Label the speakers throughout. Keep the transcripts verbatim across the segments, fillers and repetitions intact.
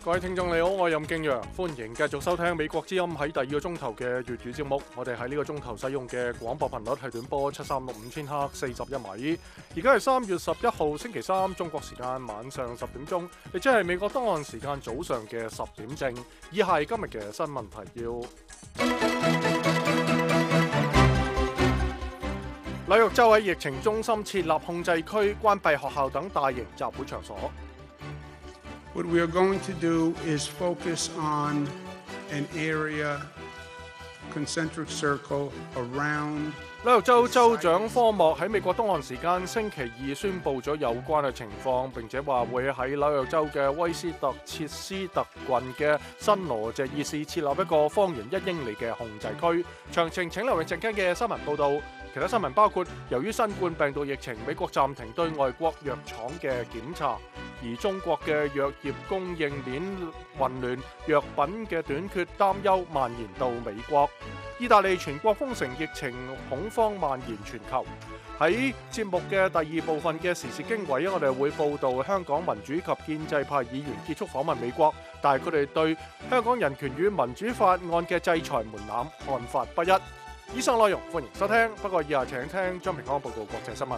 Speaker 1: 各位聽眾你好，我係任敬陽，歡迎繼續收聽美國之音喺第二個鐘頭嘅粵語節目。我哋喺呢個鐘頭使用嘅廣播頻率係短波七三六五千赫四十一米。而家係三月十一號星期三，中國時間晚上十點鐘，亦即係美國當岸時間早上嘅十點正。以下係今日嘅新聞提要。紐約州喺疫情中心設立控制區，關閉學校等大型集會場所。
Speaker 2: What we are going to do is focus on an area, concentric circle around.
Speaker 1: 紐約州州長科莫喺美國東岸時間星期二宣布咗有關嘅情況，並且話會喺紐約州嘅威斯特切斯特郡嘅新羅謝爾市設立一個方圓一英里嘅控制區。詳情請留意陣間嘅新聞報導。其他新聞包括，由於新冠病毒疫情，美國暫停對外國藥廠嘅檢查，而中國嘅藥業供應鏈混亂，藥品嘅短缺擔憂蔓延到美國。意大利全國封城，疫情恐慌蔓延全球。喺節目嘅第二部分嘅時事經緯，我哋會報導香港民主及建制派議員結束訪問美國，但係佢哋對香港人權與民主法案嘅制裁門檻看法不一。以上內容歡迎收聽，不過以下請聽張平安報告國際新聞。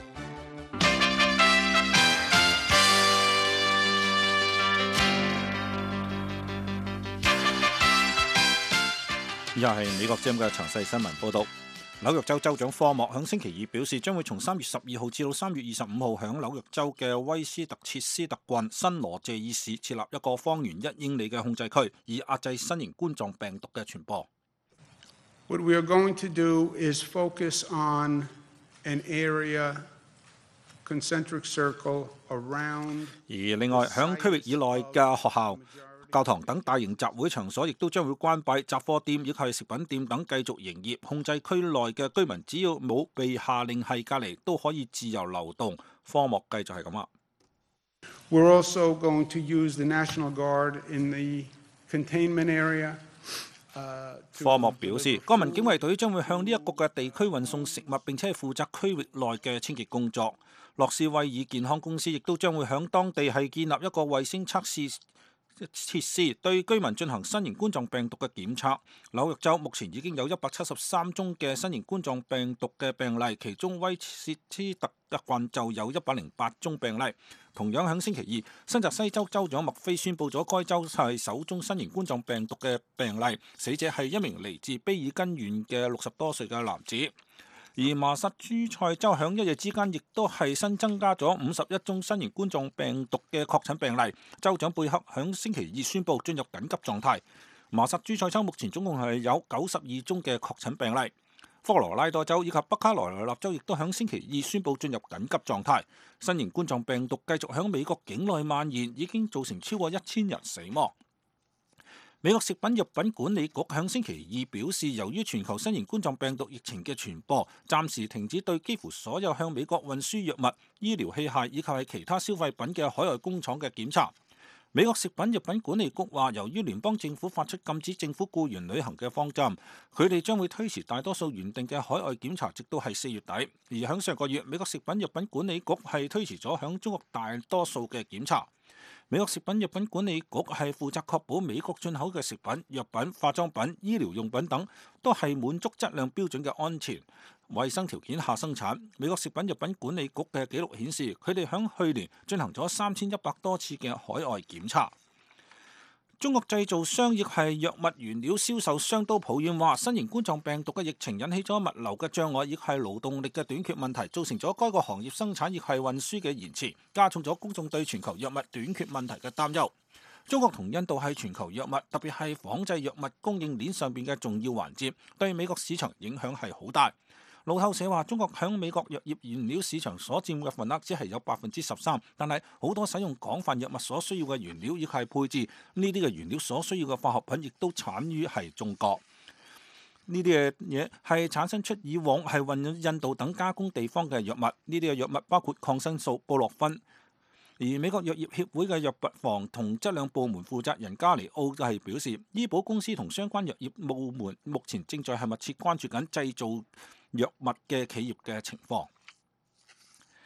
Speaker 3: 以下係美國之音嘅詳細新聞報導。紐約州州長科莫響星期二表示，將會從三月十二號至到三月二十五號響紐約州嘅威斯特切斯特郡新羅謝爾市設立一個方圓一英里嘅控制區，以壓制新型冠狀病毒嘅傳播。
Speaker 2: What we are going to do is focus on an area, concentric circle around.
Speaker 3: 而另外，響區域以內嘅學校、教堂等大型集會場所亦都將會關閉，雜貨店以及食品店等繼續營業。控制區內嘅居民只要冇被下令係隔離，都可以自由流動。科莫繼續係咁話。
Speaker 2: We're also going to use the National Guard in the containment area.
Speaker 3: 科莫表示，國民警衛隊將會向呢一個嘅地區運送食物，並且係負責區域內嘅清潔工作。洛斯威爾健康公司亦都將會響當地係建立一個衛星測試設施，對居民進行新型冠狀病毒嘅檢測。紐約州目前已經有一百七十三宗嘅新型冠狀病毒嘅病例，其中威斯特一郡就有一百零八宗病例。同樣喺星期二，新澤西州州長麥菲宣布咗該州係首宗新型冠狀病毒嘅病例，死者係一名嚟自卑爾根縣嘅六十多歲嘅男子。而麻薩諸塞州響一夜之間亦都係新增加咗五十一宗新型冠狀病毒嘅確診病例。州長貝克響星期二宣布進入緊急狀態。麻薩諸塞州目前總共係有九十二宗嘅確診病例。科羅拉多州以及北卡羅來納州亦都響星期二宣布進入緊急狀態。新型冠狀病毒繼續響美國境內蔓延，已經造成超過一千人死亡。美國食品藥品管理局響星期二表示，由於全球新型冠狀病毒疫情嘅傳播，暫時停止對幾乎所有向美國運輸藥物、醫療器械以及係其他消費品嘅海外工廠嘅檢查。美國食品藥品管理局話，由於聯邦政府發出禁止政府僱員旅行嘅方針，佢哋將會推遲大多數原定嘅海外檢查，直到係四月底。而響上個月，美國食品藥品管理局係推遲咗響中國大多數嘅檢查。美國食品藥品管理局係負責確保美國進口嘅食品、藥品、化妝品、醫療用品等都係滿足質量標準嘅安全、衛生條件下生產。美國食品藥品管理局嘅記錄顯示，佢哋響去年進行咗三千一百多次嘅海外檢查。中國製造商亦係藥物原料銷售商都抱怨話，新型冠狀病毒嘅疫情引起咗物流嘅障礙，亦係勞動力嘅短缺問題，造成咗該個行業生產亦係運輸嘅延遲，加重咗公眾對全球藥物短缺問題嘅擔憂。中國同印度係全球藥物，特別係仿製藥物供應鏈上邊嘅重要環節，對美國市場影響係好大。路透社話，中國響美國藥業原料市場所佔嘅份額只係有百分之十三，但係好多使用廣泛藥物所需要嘅原料亦係配置，呢啲嘅原料所需要嘅化學品亦都產於係中國。呢啲嘅嘢係產生出以往係運入印度等加工地方嘅藥物，呢啲嘅藥物包括抗生素、布洛芬。而美國藥業協會嘅藥房同質量部門負責人加尼奧就係表示，醫保公司同相關藥業部門目前正在係密切關注緊製造藥物嘅企業嘅情況。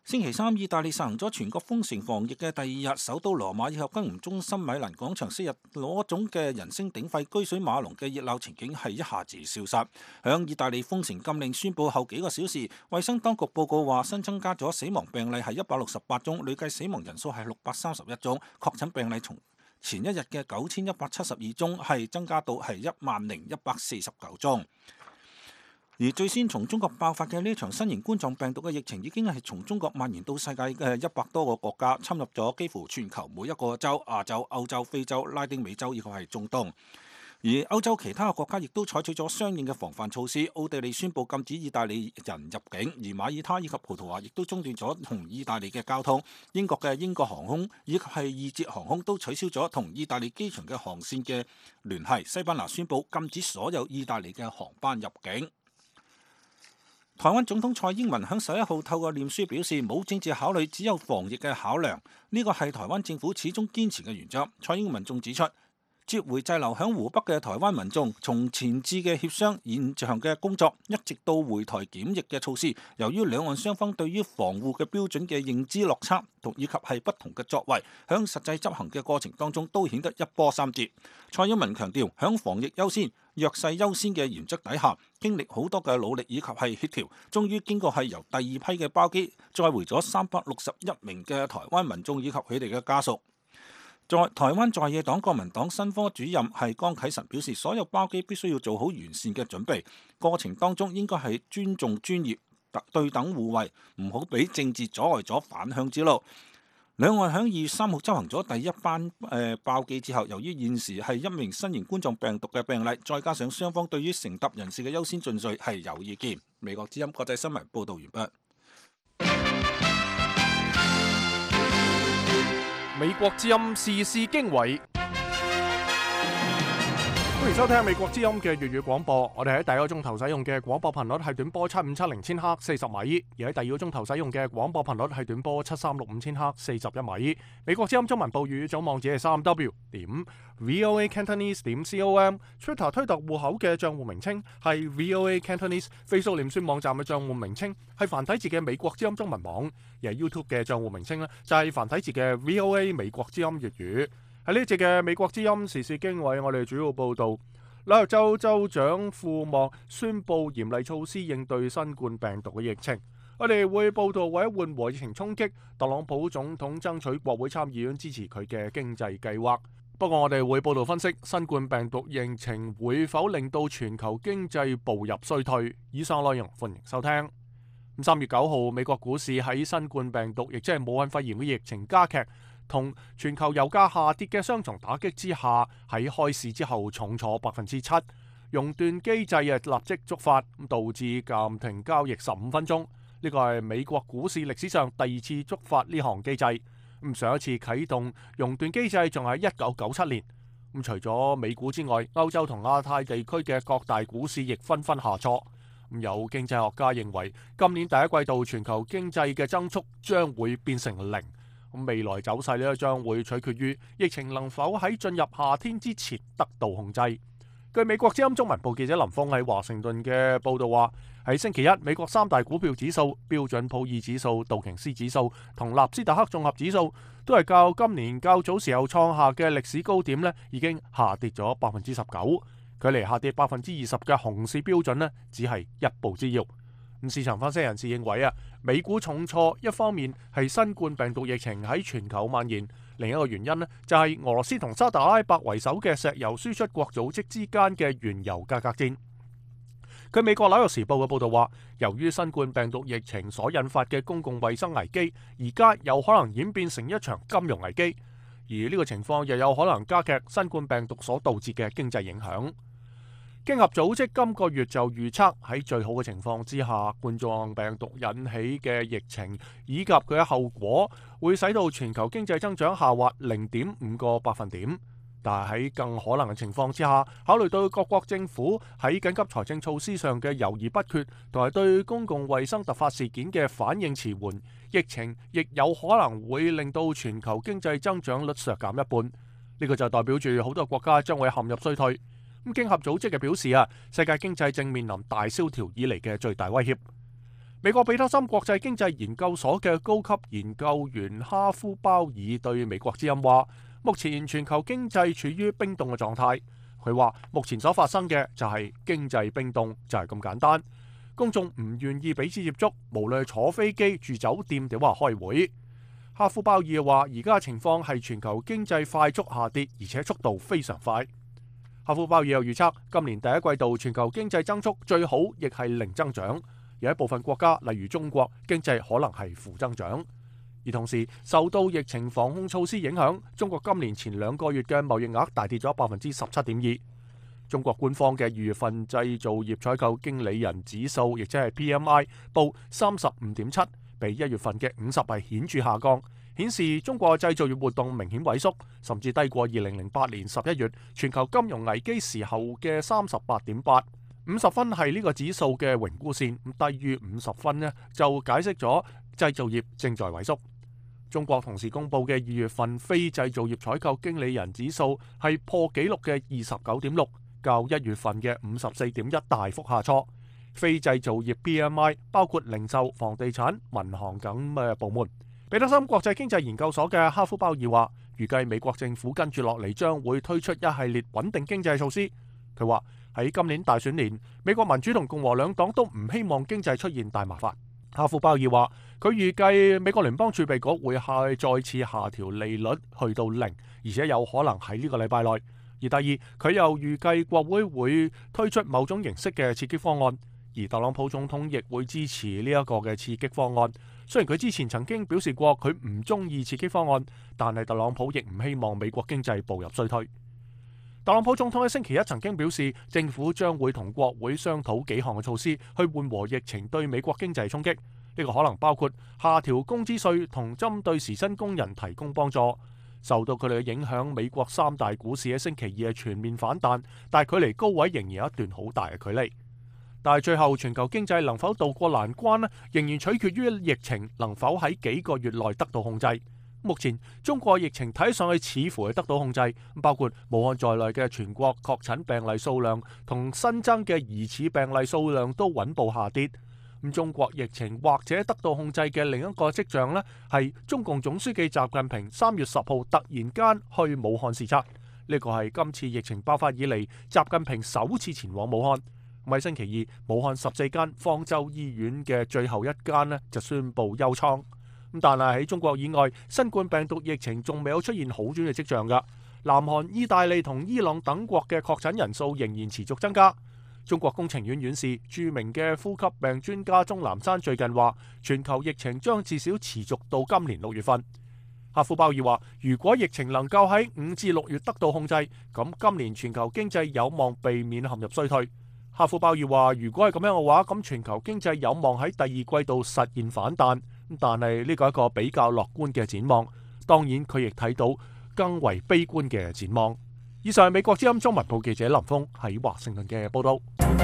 Speaker 3: 星期三，意大利實行咗全國封城防疫嘅第二日，首都羅馬以及金融中心米蘭廣場昔日攞種嘅人聲鼎沸、車水馬龍嘅熱鬧情景係一下子消失。響意大利封城禁令宣佈後幾個小時，衛生當局報告話新增加咗死亡病例係一百六十八宗，累計死亡人數係六百三十一宗，確診病例從前一日嘅九千一百七十二宗係增加到係一萬零一百四十九宗。而最先從中國爆發嘅呢場新型冠狀病毒嘅疫情，已經係從中國蔓延到世界嘅一百多個國家，侵入咗幾乎全球每一個洲、亞洲、歐洲、非洲、拉丁美洲以及係中東。而歐洲其他嘅國家亦都採取咗相應嘅防範措施。奧地利宣布禁止意大利人入境，而馬耳他以及葡萄牙亦都中斷咗同意大利嘅交通。英國嘅英國航空以及係易捷航空都取消咗同意大利機場嘅航線嘅聯繫。西班牙宣布禁止所有意大利嘅航班入境。台灣總統蔡英文喺十一號透過臉書表示，冇政治考慮，只有防疫嘅考量。呢個係台灣政府始終堅持嘅原則。蔡英文仲指出，接回滯留響湖北嘅台灣民眾，從前置嘅協商、現場嘅工作，一直到回台檢疫嘅措施，由於兩岸雙方對於防護嘅標準嘅認知落差，同以及係不同嘅作為，響實際執行嘅過程當中都顯得一波三折。蔡英文強調，響防疫優先、弱勢優先嘅原則底下，經歷好多嘅努力以及係協調，終於經過係由第二批嘅包機載回咗三百六十一名嘅台灣民眾以及佢哋嘅家屬。在台灣在野黨國民黨新科主任係江啟臣表示，所有包機必須要做好完善嘅準備，過程當中應該係尊重專業、對等互惠，唔好俾政治阻礙咗返鄉之路。兩岸喺二月三號執行咗第一班誒、呃、包機之後，由於現時係一名新型冠狀病毒嘅病例，再加上雙方對於乘搭人士嘅優先順序係有意見。美國之音國際新聞報導完畢。
Speaker 1: 美國之音時事經緯，歡迎收聽美國之音嘅粵語廣播。我哋喺第一個鐘頭使用嘅廣播頻率係短波七五七零千赫四十米，而喺第二個鐘頭使用嘅廣播頻率係短波七三六五千赫四十一米。美國之音中文部粵語組網址係三 w 點 voa cantonese 點 com，Twitter 推特戶口嘅賬戶名稱係 voa cantonese，Facebook 臉書網站嘅賬戶名稱係繁體字嘅美國之音中文網，而係 YouTube 嘅賬戶名稱呢就係繁體字嘅 voa 美國之音粵語。喺呢一節嘅美國之音時事經緯，我哋主要報道紐約州州長庫莫宣布嚴厲措施應對新冠病毒嘅疫情。我哋會報道為咗緩和疫情衝擊，特朗普總統爭取國會參議院支持佢嘅經濟計劃。不過我哋會報道分析新冠病毒疫情會否令到全球經濟步入衰退。以上內容歡迎收聽。咁三月九號，美國股市喺新冠病毒亦即係武漢肺炎嘅疫情加劇同全球油價下跌嘅雙重打擊之下，喺開市之後重挫百分之七，熔斷機制啊立即觸發，導致暫停交易十五分鐘。呢個係美國股市歷史上第二次觸發呢項機制。咁上一次啟動熔斷機制仲喺一九九七年。咁除咗美股之外，歐洲同亞太地區嘅各大股市亦紛紛下挫。咁有經濟學家認為，今年第一季度全球經濟嘅增速將會變成零。咁未來走勢呢將會取決於疫情能否喺進入夏天之前得到控制。據美國之音中文部記者林峰喺華盛頓嘅報道話，喺星期一，美國三大股票指數標準普爾指數、道瓊斯指數同納斯達克綜合指數都係較今年較早時候創下嘅歷史高點呢已經下跌咗百分之十九，距離下跌百分之二十嘅熊市標準呢只係一步之遙。咁市場分析人士認為啊，美股重挫一方面係新冠病毒疫情喺全球蔓延，另一個原因呢就係俄羅斯同沙特阿拉伯為首嘅石油輸出國組織之間嘅原油價格戰。據美國紐約時報嘅報導話，由於新冠病毒疫情所引發嘅公共衛生危機，而家有可能演變成一場金融危機，而呢個情況又有可能加劇新冠病毒所導致嘅經濟影響。經合組織今個月就預測喺最好嘅情況之下，冠狀病毒引起嘅疫情以及佢嘅後果會使到全球經濟增長下滑零點五個百分點。但係喺更可能嘅情況之下，考慮到各國政府喺緊急財政措施上嘅猶豫不決，同埋對公共衛生突發事件嘅反應遲緩，疫情亦有可能會令到全球經濟增長率削減一半。呢個就代表住好多國家將會陷入衰退。咁經合組織嘅表示啊，世界經濟正面臨大蕭條以嚟嘅最大威脅。 美國彼得森國際經濟研究所嘅高級研究員哈夫鮑爾對美國之音話：目前全球經濟處於冰凍嘅狀態。佢話目前所發生嘅就係經濟冰凍，就係咁簡單。公眾唔願意彼此接觸，無論係坐飛機、住酒店定話開會。哈夫鮑爾話：而家嘅情況係全球經濟快速下跌，而且速度非常快。哈夫鮑爾又預測今年第一季度全球經濟增速最好亦係零增長，有一部分國家例如中國經濟可能係負增長。而同時受到疫情防控措施影響，中國今年前兩個月嘅貿易額大跌咗百分之十七點二。中國官方嘅二月份製造業採購經理人指數，亦即係 P M I， 報三十五點七，比一月份嘅五十係顯著下降，顯示中國製造業活動明顯萎縮，甚至低過二零零八年十一月全球金融危機時候嘅三十八點八。五十分係呢個指數嘅榮枯線，低於五十分呢就解釋咗製造業正在萎縮。中國同時公布嘅二月份非製造業採購經理人指數係破紀錄嘅二十九點六，較一月份嘅五十四點一大幅下挫。非製造業 P M I 包括零售、房地產、民航等嘅部門。彼得森國際經濟研究所嘅哈夫鮑爾話，預計美國政府跟住落嚟將會推出一系列穩定經濟措施。佢話喺今年大選年，美國民主同共和兩黨都唔希望經濟出現大麻煩。哈夫鮑爾話，佢預計美國聯邦儲備局會係再次下調利率去到零，而且有可能喺呢個禮拜內。而第二，佢又預計國會會推出某種形式嘅刺激方案，而特朗普總統亦會支持呢一個嘅刺激方案。雖然佢之前曾經表示過佢唔中意刺激方案，但係特朗普亦唔希望美國經濟步入衰退。特朗普總統喺星期一曾經表示，政府將會同國會商討幾項嘅措施去緩和疫情對美國經濟衝擊。呢個可能包括下調工資稅同針對時薪工人提供幫助。受到佢哋嘅影響，美國三大股市喺星期二係全面反彈，但係距離高位仍然有一段好大嘅距離。但係最後全球經濟能否渡過難關呢？仍然取決於疫情能否喺幾個月內得到控制。目前中國疫情睇上去似乎係得到控制，包括武漢在內嘅全國確診病例數量同新增嘅疑似病例數量都穩步下跌。咁中國疫情或者得到控制嘅另一個跡象呢，係中共總書記習近平三月十號突然間去武漢視察，呢個係今次疫情爆發以嚟習近平首次前往武漢。喺星期二，武漢十四間方舟醫院嘅最後一間呢就宣布休倉。咁但係喺中國以外，新冠病毒疫情仲未有出現好轉嘅跡象㗎。南韓、意大利同伊朗等國嘅確診人數仍然持續增加。中國工程院院士、著名嘅呼吸病專家鐘南山最近話，全球疫情將至少持續到今年六月份。哈夫鮑爾話，如果疫情能夠喺五至六月得到控制，咁今年全球經濟有望避免陷入衰退。哈夫鮑爾話，如果係咁樣嘅話，咁全球經濟有望喺第二季度實現反彈。但係呢個係一個比較樂觀嘅展望，當然佢亦睇到更為悲觀嘅展望。以上係美國之音中文部記者林峰喺華盛頓嘅報道。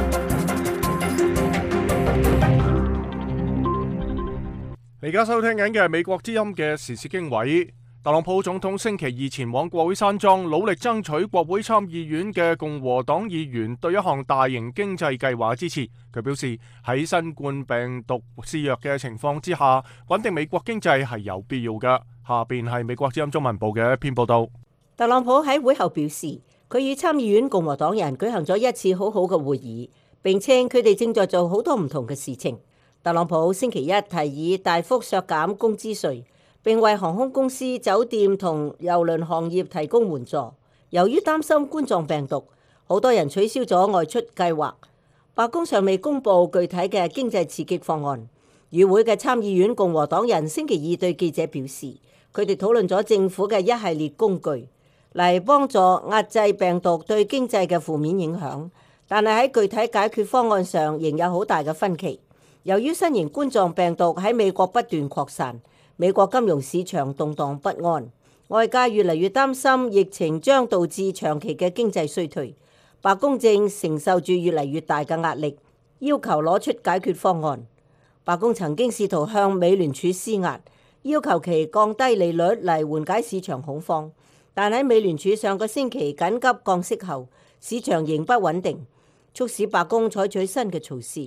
Speaker 1: 你而家收聽緊嘅係美國之音嘅時事經緯。特朗普總統星期二前往國會山莊，努力爭取國會參議院嘅共和黨議員對一項大型經濟計劃支持。佢表示喺新冠病毒肆虐嘅情況之下，穩定美國經濟係有必要嘅。下邊係美國之音中文部嘅一篇報道。
Speaker 4: 特朗普喺會後表示，佢與參議院共和黨人舉行咗一次好好嘅會議，並稱佢哋正在做好多唔同嘅事情。特朗普星期一提議大幅削減工資稅，並為航空公司、酒店同郵輪行業提供援助。由於擔心冠狀病毒，好多人取消咗外出計劃。白宮尚未公布具體嘅經濟刺激方案。與會嘅參議院共和黨人星期二對記者表示，佢哋討論咗政府嘅一系列工具嚟幫助壓制病毒對經濟嘅負面影響，但係喺具體解決方案上仍有好大嘅分歧。由於新型冠狀病毒喺美國不斷擴散，美國金融市場動盪不安，外界越嚟越擔心疫情將導致長期嘅經濟衰退。白宮正承受住越嚟越大嘅壓力，要求攞出解決方案。白宮曾經試圖向美聯儲施壓，要求其降低利率嚟緩解市場恐慌，但喺美聯儲上個星期緊急降息後，市場仍不穩定，促使白宮採取新嘅措施。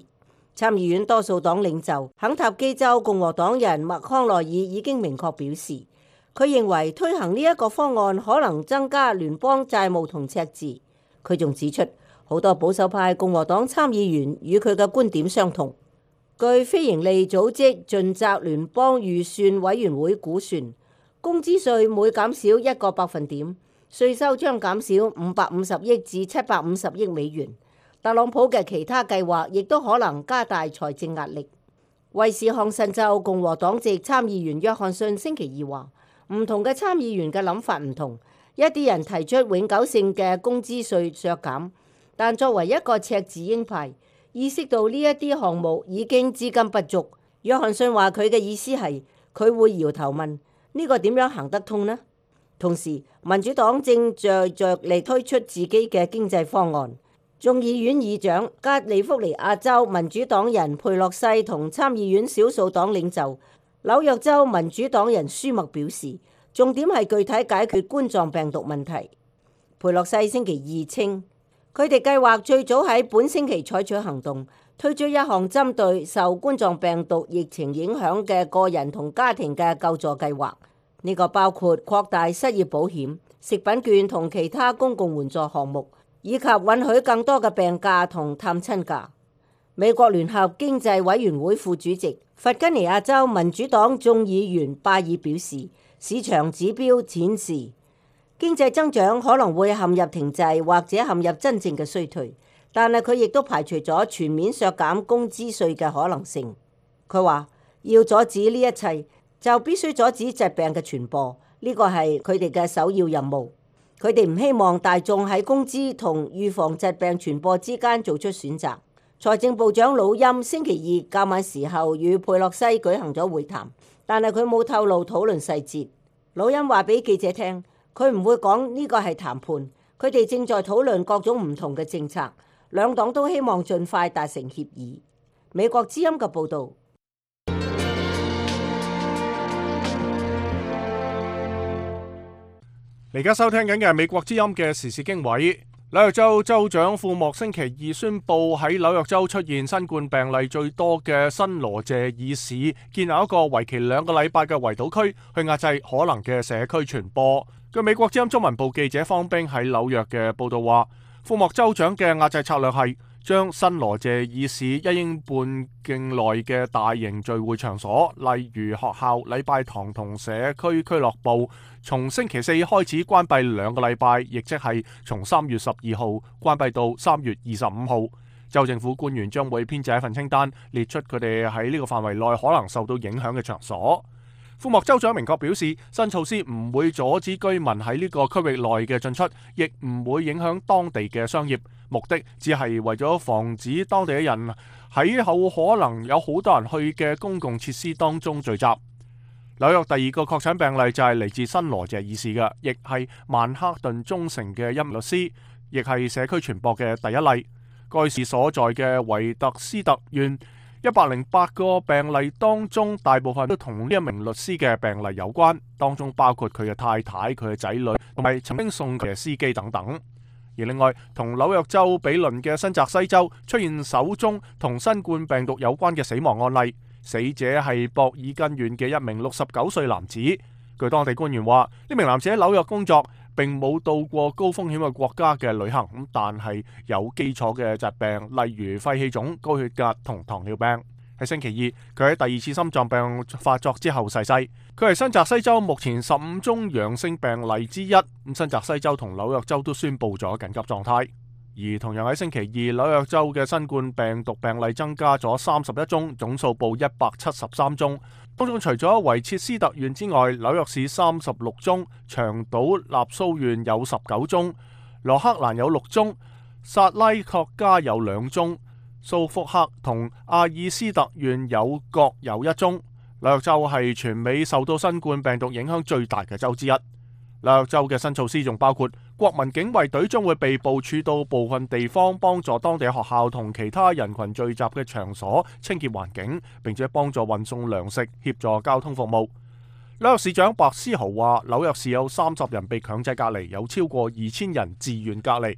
Speaker 4: 參議院多數黨領袖肯塔基州共和黨人麥康奈爾已經明確表示，佢認為推行呢一個方案可能增加聯邦債務同赤字。佢仲指出，好多保守派共和黨參議員與佢嘅觀點相同。據非營利組織盡責聯邦預算委員會估算，工資稅每減少一個百分點，稅收將減少五百五十億至七百五十億美元。特朗普嘅其他計劃亦都可能加大財政壓力。威斯康辛州共和黨籍參議員約翰遜星期二話，唔同嘅參議員嘅諗法唔同，一啲人提出永久性嘅工資稅削減，但作為一個赤字鷹派，意識到呢一啲項目已經資金不足。約翰遜話佢嘅意思係佢會搖頭問呢個點樣行得通呢？同時民主黨正在着力推出自己嘅經濟方案。眾議院議長加利福尼亞州民主黨人佩洛西同參議院少數黨領袖紐約州民主黨人舒默表示，重點係具體解決冠狀病毒問題。佩洛西星期二稱，佢哋計劃最早喺本星期採取行動，推出一項針對受冠狀病毒疫情影響嘅個人同家庭嘅救助計劃。呢個包括擴大失業保險、食品券同其他公共援助項目，以及允許更多嘅病假同探親假。美國聯合經濟委員會副主席、弗吉尼亞州民主黨眾議員拜爾表示，市場指標顯示經濟增長可能會陷入停滯或者陷入真正嘅衰退，但係佢亦都排除咗全面削減工資稅嘅可能性。佢話要阻止呢一切，就必須阻止疾病嘅傳播，呢個係佢哋嘅首要任務。佢哋唔希望大眾喺工資同預防疾病傳播之間做出選擇。財政部長魯欽星期二較晚時候與佩洛西舉行咗會談，但係佢冇透露討論細節。魯欽話俾記者聽，佢唔會講呢個係談判，佢哋正在討論各種唔同嘅政策，兩黨都希望盡快達成協議。美國之音嘅報導。
Speaker 1: 你而家收聽緊嘅係美國之音嘅時事經緯。紐約州州長庫莫星期二宣布喺紐約州出現新冠病例最多嘅新羅謝爾市建立一個為期兩個禮拜嘅圍堵區，去壓制可能嘅社區傳播。據美國之音中文部記者方冰喺紐約嘅報道話，庫莫州長嘅壓制策略係將新羅謝爾市一英半徑內嘅大型聚會場所，例如學校、禮拜堂同社區俱樂部，從星期四開始關閉兩個禮拜，亦即係從三月十二號關閉到三月二十五號。州政府官員將會編製一份清單，列出佢哋喺呢個範圍內可能受到影響嘅場所。庫莫州長明確表示，新措施唔會阻止居民喺呢個區域內嘅進出，亦唔會影響當地嘅商業，目的只係為咗防止當地嘅人喺後可能有好多人去嘅公共設施當中聚集。紐約第二個確診病例就係嚟自新羅謝爾市嘅，亦係曼克頓中城嘅一名律師，亦係社區傳播嘅第一例。該市所在嘅維特斯特縣一百零八個病例當中，大部分都同呢一名律師嘅病例有關，當中包括佢嘅太太、佢嘅仔女同埋曾經送佢嘅司機等等。而另外，同紐約州比鄰嘅新澤西州出現首宗同新冠病毒有關嘅死亡案例，死者係博爾根縣嘅一名六十九歲男子。據當地官員話，呢名男子喺紐約工作，並冇到過高風險嘅國家嘅旅行，咁但係有基礎嘅疾病，例如肺氣腫、高血壓同糖尿病。喺星期二，佢喺第二次心臟病發作之後逝世。佢係新澤西州目前十五宗陽性病例之一。咁新澤西州同紐約州都宣布咗緊急狀態。而同樣喺星期二，紐約州嘅新冠病毒病例增加咗三十一宗，總數報一百七十三宗。當中除咗維切斯特縣之外，紐約市三十六宗，長島納蘇縣有十九宗，羅克蘭有六宗，薩拉確加有兩宗，蘇福克同阿爾斯特縣有各有一宗。紐約州係全美受到新冠病毒影響最大嘅州之一。紐約州嘅新措施仲包括國民警衛隊將會被部署到部分地方，幫助當地學校同其他人群聚集嘅場所清潔環境，並且幫助運送糧食，協助交通服務。紐約市長白思豪話，紐約市有三十人被強制隔離，有超過二千人自願隔離。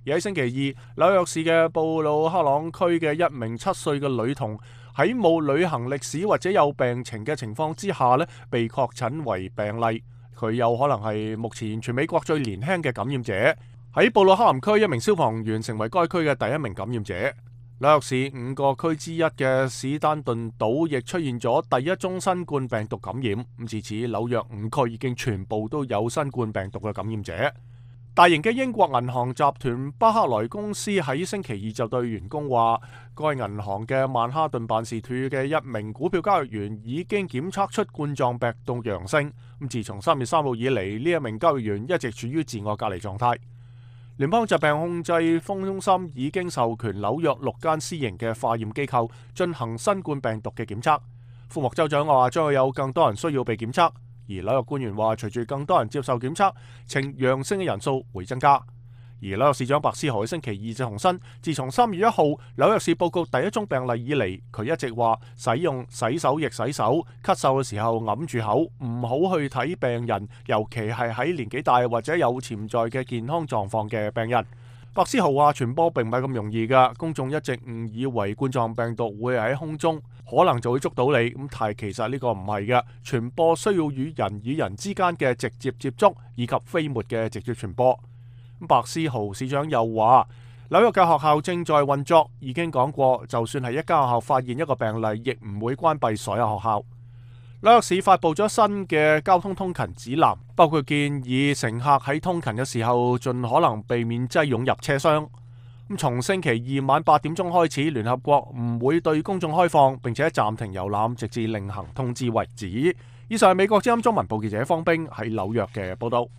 Speaker 1: 而喺星期二，紐約市嘅布魯克朗區嘅一名七歲嘅女童喺冇旅行歷史或者有病情嘅情況之下呢，被確診為病例。佢有可能係目前全美國最年輕嘅感染者。喺布魯克林區，一名消防員成為該區嘅第一名感染者。紐約市五個區之一嘅史丹頓島亦出現咗第一宗新冠病毒感染。咁自此，紐約五區已經全部都有新冠病毒嘅感染者。大型嘅英國銀行集團巴克萊公司喺星期二就對員工話，該銀行嘅曼哈頓辦事處嘅一名股票交易員已經檢測出冠狀病毒陽性。咁自從三月三號以嚟，呢一名交易員一直處於自我隔離狀態。聯邦疾病控制風險中心已經授權紐約六間私營嘅化驗機構進行新冠病毒嘅檢測。庫莫州長話將會有更多人需要被檢測，而紐約官員話隨住更多人接受檢測，呈陽性嘅人數會增加。而紐約市長白思豪喺星期二就重申，自從三月一號紐約市報告第一宗病例以嚟，佢一直話使用洗手液洗手，咳嗽嘅時候揞住口，唔好去睇病人，尤其係喺年紀大或者有潛在嘅健康狀況嘅病人。白思豪話傳播並唔係咁容易㗎，公眾一直誤以為冠狀病毒會喺空中，可能就會捉到你，咁但係其實呢個唔係嘅，傳播需要與人與人之間嘅直接接觸以及飛沫嘅直接傳播。白思豪市長又話，紐約嘅學校正在運作，已經講過，就算係一間學校發現一個病例，亦唔會關閉所有學校。紐約市發布咗新嘅交通通勤指南，包括建議乘客喺通勤嘅時候盡可能避免擠擁入車廂。咁從星期二晚八點鐘開始，聯合國唔會對公眾開放，並且暫停遊覽，直至另行通知為止。以上係美國之音中文部記者方冰喺紐約嘅報道。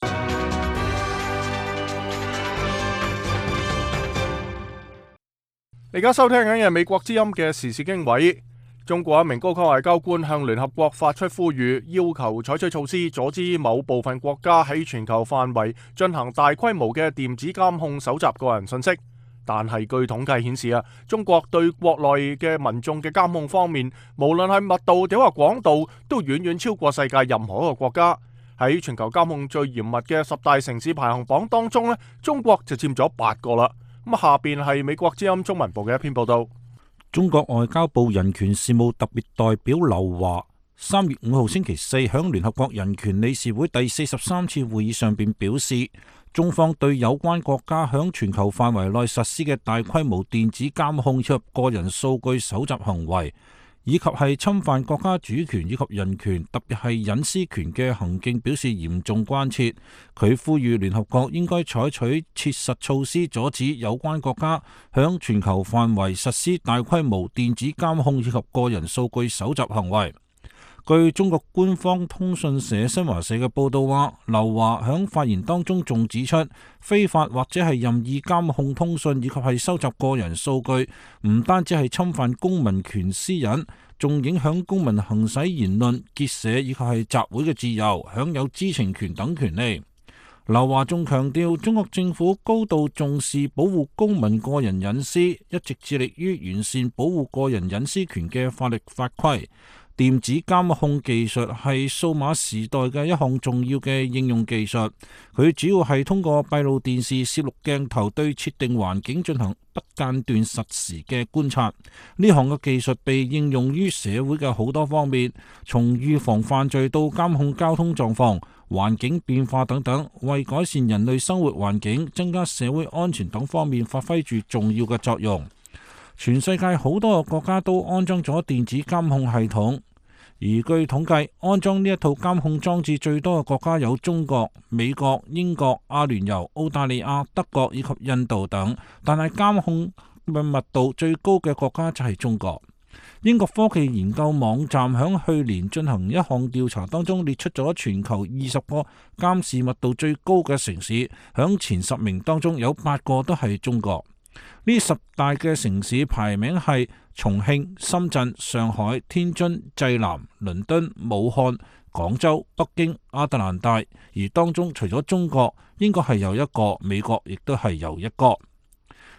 Speaker 1: 而家收聽緊嘅美國之音嘅時事經緯，中國一名高級外交官向聯合國發出呼籲，要求採取措施阻止某部分國家喺全球範圍進行大規模嘅電子監控搜集個人信息。但係據統計顯示啊，中國對國內嘅民眾嘅監控方面，無論係密度定或廣度，都遠遠超過世界任何一個國家。喺全球監控最嚴密嘅十大城市排行榜當中咧，中國就佔咗八個啦。咁下邊係美國之音中文部嘅一篇報道。
Speaker 3: 中國外交部人權事務特別代表劉華三月五號星期四響聯合國人權理事會第四十三次會議上邊表示，中方對有關國家響全球範圍內實施嘅大規模電子監控以及個人數據搜集行為，以及係侵犯國家主權以及人權，特別係隱私權嘅行徑表示嚴重關切。佢呼籲聯合國應該採取切實措施，阻止有關國家響全球範圍實施大規模電子監控以及個人數據搜集行為。據中國官方通訊社新華社嘅報道話，劉華響發言當中仲指出，非法或者係任意監控通訊以及係收集個人數據，唔單止係侵犯公民權私隱，仲影響公民行使言論、結社以及係集會嘅自由，享有知情權等權利。劉華仲強調，中國政府高度重視保護公民個人隱私，一直致力於完善保護個人隱私權嘅法律法規。電子監控技術係數碼時代嘅一項重要嘅應用技術，佢主要係通過閉路電視攝錄鏡頭對設定環境進行不間斷實時嘅觀察。呢項嘅技術被應用於社會嘅好多方面，從預防犯罪到監控交通狀況、環境變化等等，為改善人類生活環境、增加社會安全等方面發揮住重要嘅作用。全世界好多個國家都安裝咗電子監控系統。而據統計，安裝呢一套監控裝置最多嘅國家有中國、美國、英國、阿聯酋、澳大利亞、德國以及印度等，但係監控密度最高嘅國家就係中國。英國科技研究網站響去年進行一項調查當中，列出咗全球二十個監視密度最高嘅城市，響前十名當中有八個都係中國。呢十大嘅城市排名係重慶、深圳、上海、天津、濟南、倫敦、武漢、廣州、北京、亞特蘭大，而當中除咗中國，應該係有一個，美國亦都係有一個。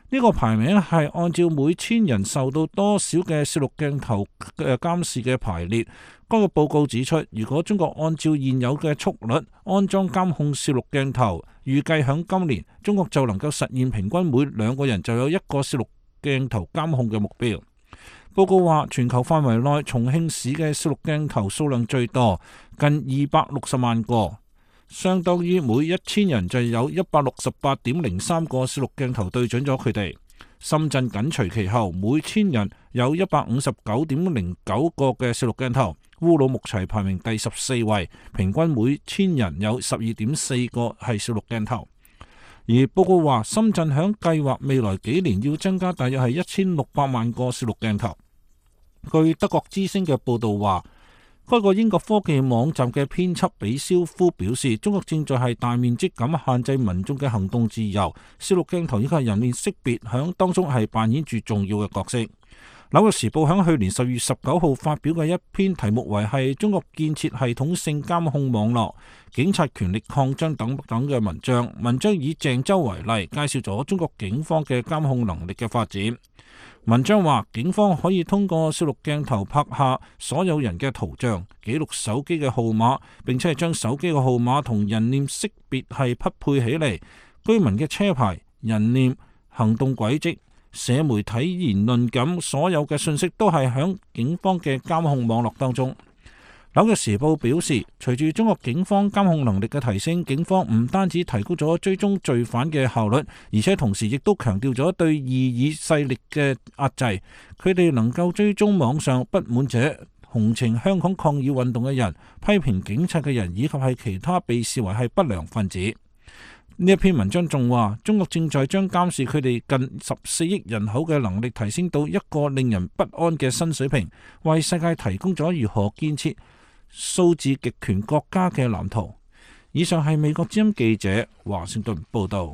Speaker 3: 呢個排名係按照每千人受到多少嘅攝錄鏡頭嘅監視嘅排列。該個報告指出，如果中國按照現有嘅速率安裝監控攝錄鏡頭，預計響今年中國就能夠實現平均每兩個人就有一個攝錄鏡頭監控嘅目標。報告話，全球範圍內重慶市嘅攝錄鏡頭數量最多，近二百六十萬個，相當於每一千人就有一百六十八點零三個攝錄鏡頭對準咗佢哋。深圳緊隨其後，每千人有一百五十九點零九個嘅攝錄鏡頭。烏魯木齊排名第十四位，平均每千人有十二點四個係攝錄鏡頭。而報告話，深圳響計劃未來幾年要增加大約係一千六百萬個攝錄鏡頭。據德國之聲嘅報道話，該個英國科技網站嘅編輯比肖夫表示，中國正在係大面積咁限制民眾嘅行動自由，攝錄鏡頭以及人面識別響當中係扮演住重要嘅角色。紐約時報喺去年十月十九號發表嘅一篇題目為係中國建設系統性監控網絡、警察權力擴張等等嘅文章，文章以鄭州為例，介紹咗中國警方嘅監控能力嘅發展。文章話，警方可以通過攝錄鏡頭拍下所有人嘅圖像，記錄手機嘅號碼，並且係將手機嘅號碼同人臉識別係匹配起嚟，居民嘅車牌、人臉、行動軌跡、社媒體言論咁，所有嘅信息都係響警方嘅監控網絡當中。紐約時報表示，隨住中國警方監控能力嘅提升，警方唔單止提高咗追蹤罪犯嘅效率，而且同時亦都強調咗對異議勢力嘅壓制。佢哋能夠追蹤網上不滿者、同情香港抗議運動嘅人、批評警察嘅人，以及係其他被視為係不良分子。呢一篇文章仲話，中國正在將監視佢哋近十四億人口嘅能力提升到一個令人不安嘅新水平，為世界提供咗如何建設數字極權國家嘅藍圖。以上係美國之音記者華盛頓報道。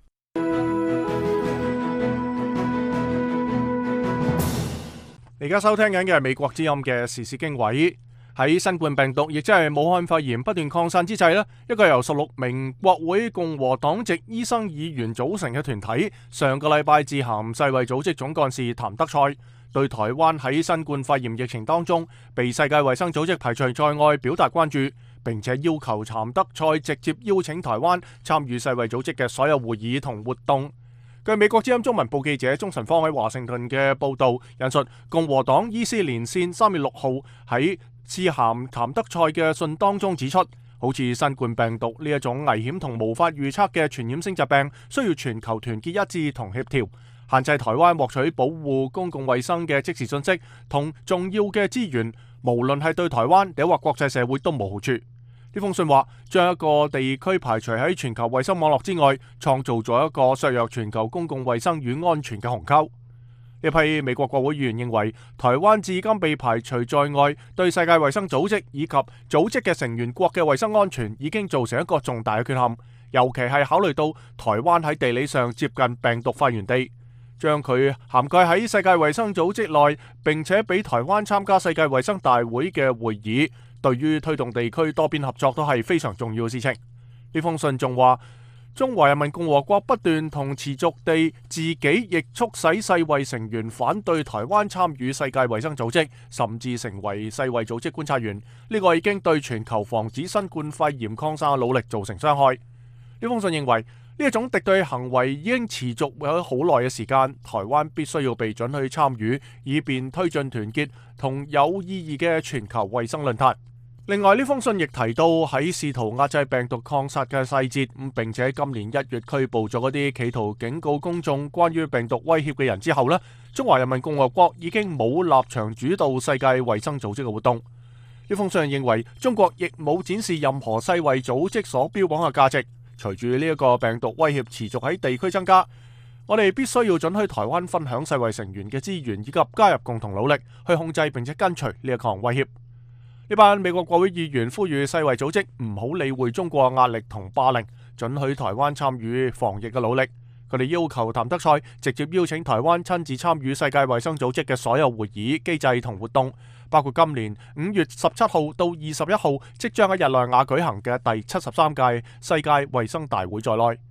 Speaker 1: 而家收聽緊嘅係美國之音嘅時事經緯。喺新冠病毒亦即係武漢肺炎不斷擴散之際呢，一個由十六名國會共和黨籍醫生議員組成嘅團體，上個禮拜致函世衛組織總幹事譚德塞，對台灣喺新冠肺炎疫情當中被世界衛生組織排除在外表達關注，並且要求譚德塞直接邀請台灣參與世衛組織嘅所有會議同活動。據美國之音中文部記者鍾晨芳喺華盛頓嘅報道引述，共和黨醫師連線三月六號喺致函譚德塞嘅信當中指出，好似新冠病毒呢一種危險同無法預測嘅傳染性疾病，需要全球團結一致同協調，限制台灣獲取保護公共衛生嘅即時信息同重要嘅資源，無論係對台灣抑或國際社會都冇好處。呢封信話，將一個地區排除喺全球衛生網絡之外，創造咗一個削弱全球公共衛生與安全嘅鴻溝。呢批美國國會議員認為，台灣至今被排除在外，對世界衛生組織以及組織嘅成員國嘅衛生安全已經造成一個重大嘅缺陷，尤其係考慮到台灣喺地理上接近病毒發源地，將佢涵蓋喺世界衛生組織內，並且俾台灣參加世界衛生大會嘅會議，對於推動地區多邊合作都係非常重要嘅事情。呢封信仲話，中華人民共和國不斷同持續地自己亦促使世衛成員反對台灣參與世界衛生組織，甚至成為世衛組織觀察員。呢個已經對全球防止新冠肺炎擴散嘅努力造成傷害。呢封信認為，呢一種敵對行為已經持續咗好耐嘅時間，台灣必須要被准去參與，以便推進團結同有意義嘅全球衛生論壇。另外，呢封信亦提到喺試圖壓制病毒擴散嘅細節，咁並且今年一月拘捕咗嗰啲企圖警告公眾關於病毒威脅嘅人之後呢，中華人民共和國已經冇立場主導世界衛生組織嘅活動。呢封信認為，中國亦冇展示任何世衛組織所標榜嘅價值。隨住呢一個病毒威脅持續喺地區增加，我哋必須要准許台灣分享世衛成員嘅資源，以及加入共同努力去控制並且根除呢一項威脅。呢班美國國會議員呼籲世衛組織唔好理會中國壓力同霸凌，准許台灣參與防疫嘅努力。佢哋要求譚德塞直接邀請台灣親自參與世界衛生組織嘅所有會議、機制同活動，包括今年五月十七號到二十一號即將喺日內瓦舉行嘅第七十三屆世界衛生大會在內。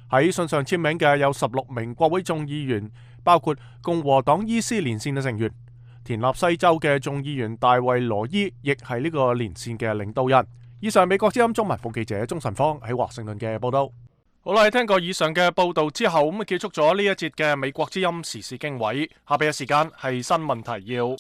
Speaker 1: 喺信上簽名嘅有十六名國會眾議員，包括共和黨醫師連線嘅成員。田納西州嘅眾議員大衛羅伊亦係呢個連線嘅領導人。以上美國之音中文部記者鍾晨芳喺華盛頓嘅報道。好啦，聽過以上嘅報道之後，咁啊結束咗呢一節嘅美國之音時事經緯。下邊嘅時間係新聞提要。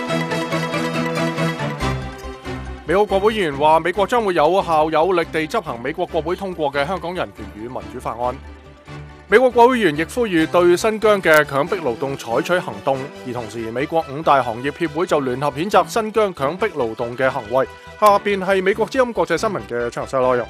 Speaker 1: 美國國會議員話，美國將會有效有力地執行美國國會通過嘅香港人權與民主法案。美國國會議員亦呼籲對新疆嘅強迫勞動採取行動，而同時美國五大行業協會就聯合譴責新疆強迫勞動嘅行為。下邊係美國之音國際新聞嘅詳細內容。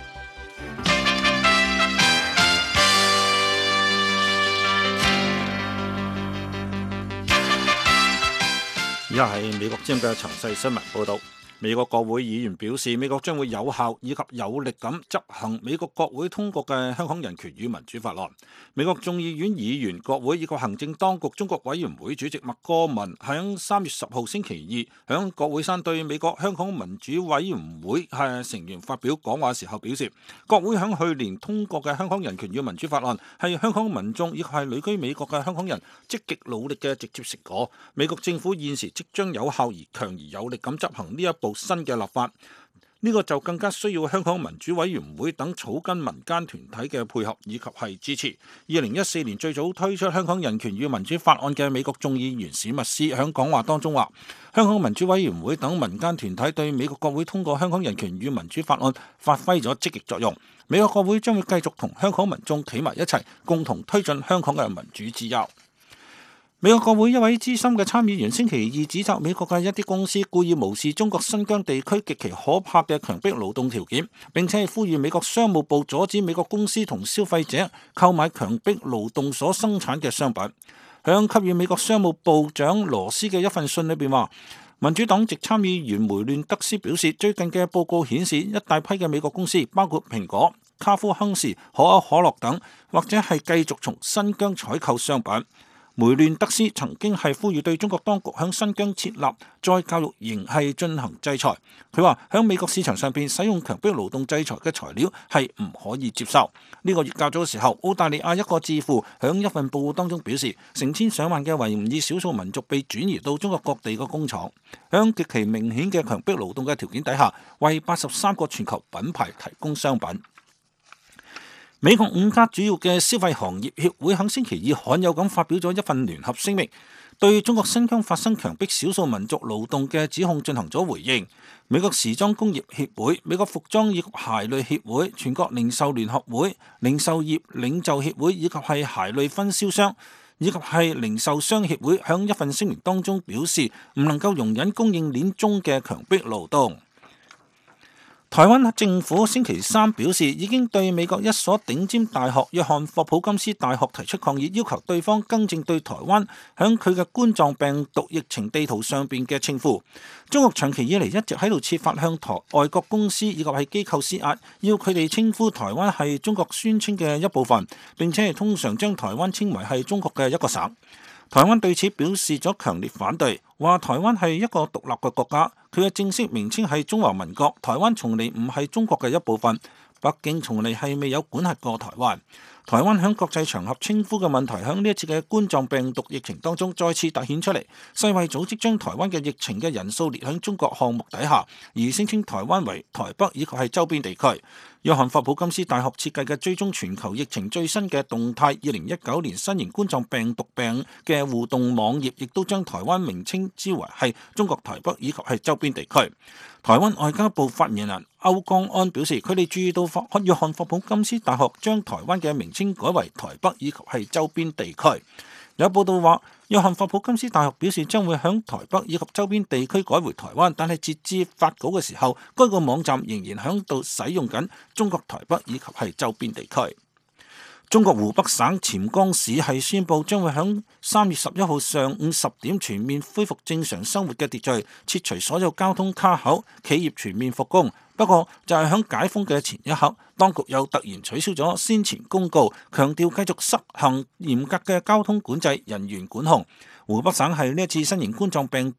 Speaker 3: 以下係美國之音嘅詳細新聞報道。美國國會議員表示，美國將會有效以及有力咁執行美國國會通過嘅香港人權與民主法案。美國眾議院議員、國會以及行政當局中國委員會主席麥戈文喺三月十號星期二喺國會山對美國香港民主委員會係成員發表講話時候表示，國會喺去年通過嘅香港人權與民主法案係香港民眾亦係旅居美國嘅香港人積極努力嘅直接成果。美國政府現時即將有效而強而有力咁執行呢一部新嘅立法，呢個就更加需要香港民主委員會等草根民間團體嘅配合以及係支持。二零一四年最早推出香港人權與民主法案嘅美國眾議員史密斯喺講話當中話，香港民主委員會等民間團體對美國國會通過香港人權與民主法案發揮咗積極作用。美國國會將會繼續同香港民眾企埋一齊，共同推進香港嘅民主自由。美國國會一位資深嘅參議員星期二指責美國嘅一啲公司故意無視中國新疆地區極其可怕嘅強迫勞動條件，並且係呼籲美國商務部阻止美國公司同消費者購買強迫勞動所生產嘅商品。響給予美國商務部長羅斯嘅一份信裏邊話，民主黨籍參議員梅亂德斯表示，最近嘅報告顯示，一大批嘅美國公司，包括蘋果、卡夫亨氏、可口可樂等，或者係繼續從新疆採購商品。梅亂德斯曾經係呼籲對中國當局響新疆設立再教育營係進行制裁。佢話響美國市場上邊使用強迫勞動制裁嘅材料係唔可以接受。呢、這個月較早嘅時候，澳大利亞一個智庫響一份報告當中表示，成千上萬嘅維吾爾少數民族被轉移到中國各地嘅工廠，響極其明顯嘅強迫勞動嘅條件底下，為八十三個全球品牌提供商品。美國五家主要嘅消費行業協會喺星期二罕有咁發表咗一份聯合聲明，對中國新疆發生強迫少數民族勞動嘅指控進行咗回應。美國時裝工業協會、美國服裝以及鞋類協會、全國零售聯合會、零售業領袖協會以及係鞋類分銷商以及係零售商協會喺一份聲明當中表示，唔能夠容忍供應鏈中嘅強迫勞動。台灣政府星期三表示，已經對美國一所頂尖大學約翰霍普金斯大學提出抗議，要求對方更正對台灣響佢嘅冠狀病毒疫情地圖上邊嘅稱呼。中國長期以嚟一直喺度設法向台外國公司以及係機構施壓，要佢哋稱呼台灣係中國宣稱嘅一部分，並且係通常將台灣稱為係中國嘅一個省。台灣對此表示咗強烈反對，話台灣係一個獨立嘅國家，佢嘅正式名稱係中華民國，台灣從嚟唔係中國嘅一部分，北京從嚟係未有管轄過台灣。台灣響國際場合稱呼嘅問題，響呢一次嘅冠狀病毒疫情當中再次凸顯出嚟。世衛組織將台灣嘅疫情嘅人數列喺中國項目底下，而聲稱台灣為台北以及係周邊地區。約翰霍普金斯大學設計嘅追蹤全球疫情最新嘅動態二零一九年新型冠狀病毒病嘅互動網頁，亦都將台灣名稱之為係中國台北以及係周邊地區。台灣外交部發言人歐江安表示，佢哋注意到約翰霍普金斯大學將台灣嘅名稱改為台北以及係周邊地區。有報道話，約翰霍普金斯大學表示將會響台北以及周邊地區改回台灣，但係截至發稿嘅時候，該個網站仍然響度使用緊中國台北以及係周邊地區。中國湖北省潛江市係宣布將會響三月十一號上午十點全面恢復正常生活嘅秩序，撤除所有交通卡口，企業全面復工。不過就係響解封嘅前一刻，當局又突然取消咗先前公告，強調繼續實行嚴格嘅交通管制、人員管控。湖北省係呢一次新型冠狀病毒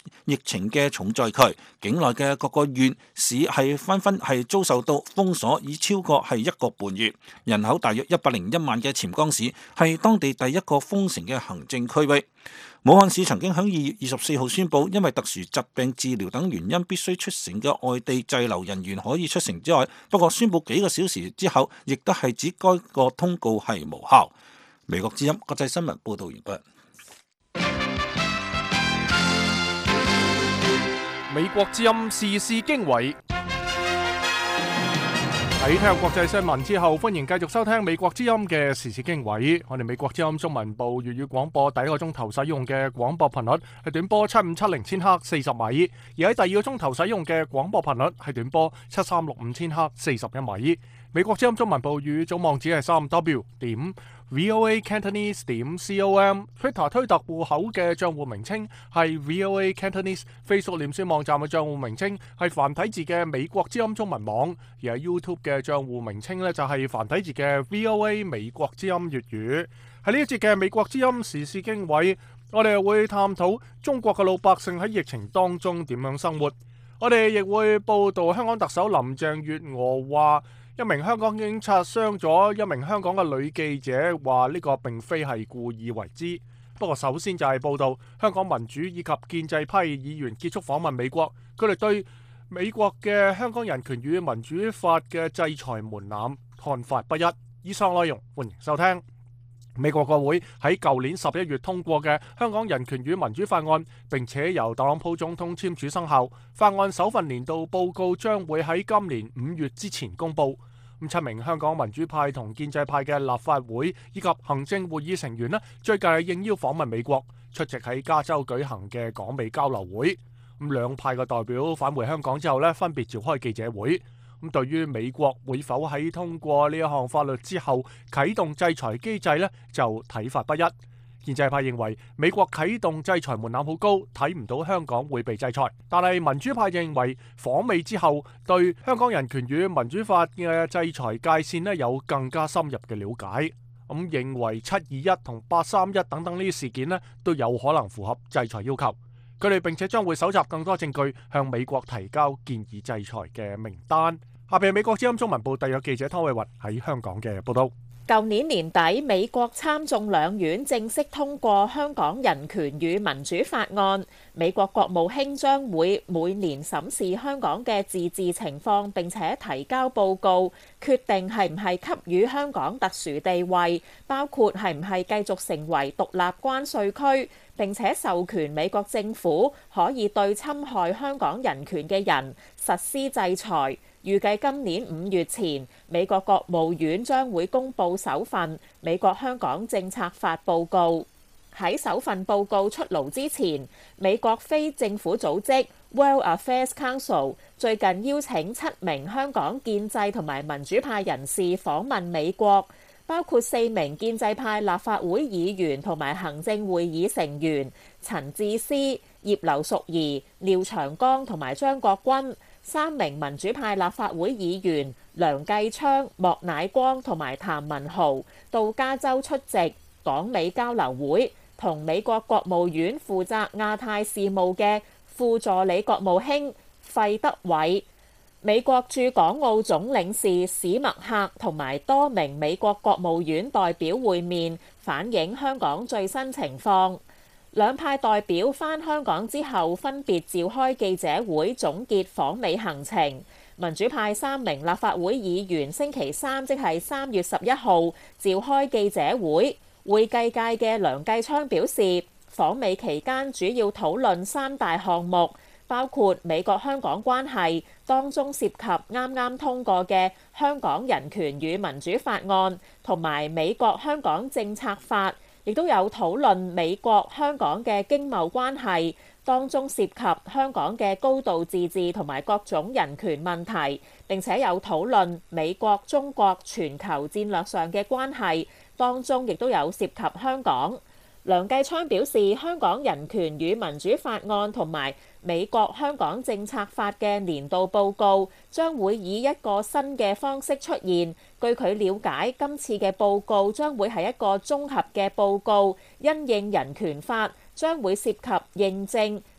Speaker 3: 疫情嘅重災區，境內嘅各個縣市係紛紛係遭受到封鎖，已超過係一個半月。人口大約一百零一萬嘅潛江市係當地第一個封城嘅行政區域。武漢市曾經喺二月二十四號宣布，因為特殊疾病治療等原因必須出城嘅外地滯留人員可以出城之外，不過宣布幾個小時之後，亦都係指該個通告係無效。美國之音國際新聞報道完畢。
Speaker 1: 美國之音時事經緯。喺聽國際新聞之後，歡迎繼續收聽美國之音嘅時事經緯。我哋美國之音中文部粵語廣播第一個鐘頭使用嘅廣播頻率係短波七五七零千赫四十米，而喺第二個鐘頭使用嘅廣播頻率係短波七三六五千赫四十一米。美國之音中文部語總網址係三 W 點 VOA Cantonese 點 com，Twitter 推特戶口嘅賬戶名稱係 VOA Cantonese，Facebook 臉書網站嘅賬戶名稱係繁體字嘅美國之音中文網，而喺 YouTube 嘅賬戶名稱呢，就係繁體字嘅 VOA 美國之音粵語。喺呢一節嘅美國之音時事經緯，我哋會探討中國嘅老百姓喺疫情當中點樣生活。我哋亦會報道香港特首林鄭月娥話，一名香港警察傷咗一名香港嘅女記者，話呢個並非係故意為之。不過首先就係報道香港民主以及建制派議員結束訪問美國，佢哋對美國嘅香港人權與民主法嘅制裁門檻看法不一。以上內容歡迎收聽。美國國會喺舊年十一月通過嘅香港人權與民主法案，並且由特朗普總統簽署生效。法案首份年度報告將會喺今年五月之前公布。咁七名香港民主派同建制派嘅立法會以及行政會議成員呢，最近係應邀訪問美國，出席喺加州舉行嘅港美交流會。咁兩派嘅代表返回香港之後呢，分別召開記者會。咁對於美國會否喺通過呢一項法律之後啟動制裁機制呢，就睇法不一。建制派認為美國啟動制裁門檻好高，睇唔到香港會被制裁。但係民主派認為訪美之後對香港人權與民主法嘅制裁界線呢，有更加深入嘅了解。咁認為七二一同八三一等等呢啲事件呢，都有可能符合制裁要求。佢哋並且將會搜集更多證據，向美國提交建議制裁嘅名單。下邊美國之音中文部特約記者湯偉雲喺香港嘅報道。
Speaker 5: 舊年年底，美國參眾兩院正式通過《香港人權與民主法案》。美國國務卿將會每年審視香港嘅自治情況，並且提交報告，決定係唔係給予香港特殊地位，包括係唔係繼續成為獨立關稅區，並且授權美國政府可以對侵害香港人權嘅人實施制裁。預計今年五月前，美國國務院將會公布首份美國香港政策法報告。喺首份報告出爐之前，美國非政府組織 World Affairs Council 最近邀請七名香港建制同埋民主派人士訪問美國，包括四名建制派立法會議員同埋行政會議成員陳智思、葉劉淑儀、廖長江同埋張國軍。三名民主派立法會議員梁繼昌、莫乃光同埋譚文豪到加州出席港美交流會，同美國國務院負責亞太事務嘅副助理國務卿費德偉、美國駐港澳總領事史默克同埋多名美國國務院代表會面，反映香港最新情況。兩派代表返香港之後，分別召開記者會總結訪美行程。民主派三名立法會議員星期三，即係三月十一號，召開記者會。會計界嘅梁繼昌表示，訪美期間主要討論三大項目，包括美國香港關係，當中涉及啱啱通過嘅香港人權與民主法案，同埋美國香港政策法。亦都有討論美國香港嘅經貿關係，當中涉及香港嘅高度自治同埋各種人權問題，並且有討論美國、中國全球戰略上嘅關係，當中亦都有涉及香港。梁繼昌表示，香港人權與民主法案同埋美國香港政策法嘅年度報告將會以一個新嘅方式出現。據佢了解，今次嘅報告將會係一個綜合嘅報告，因應人權法將會涉及認證、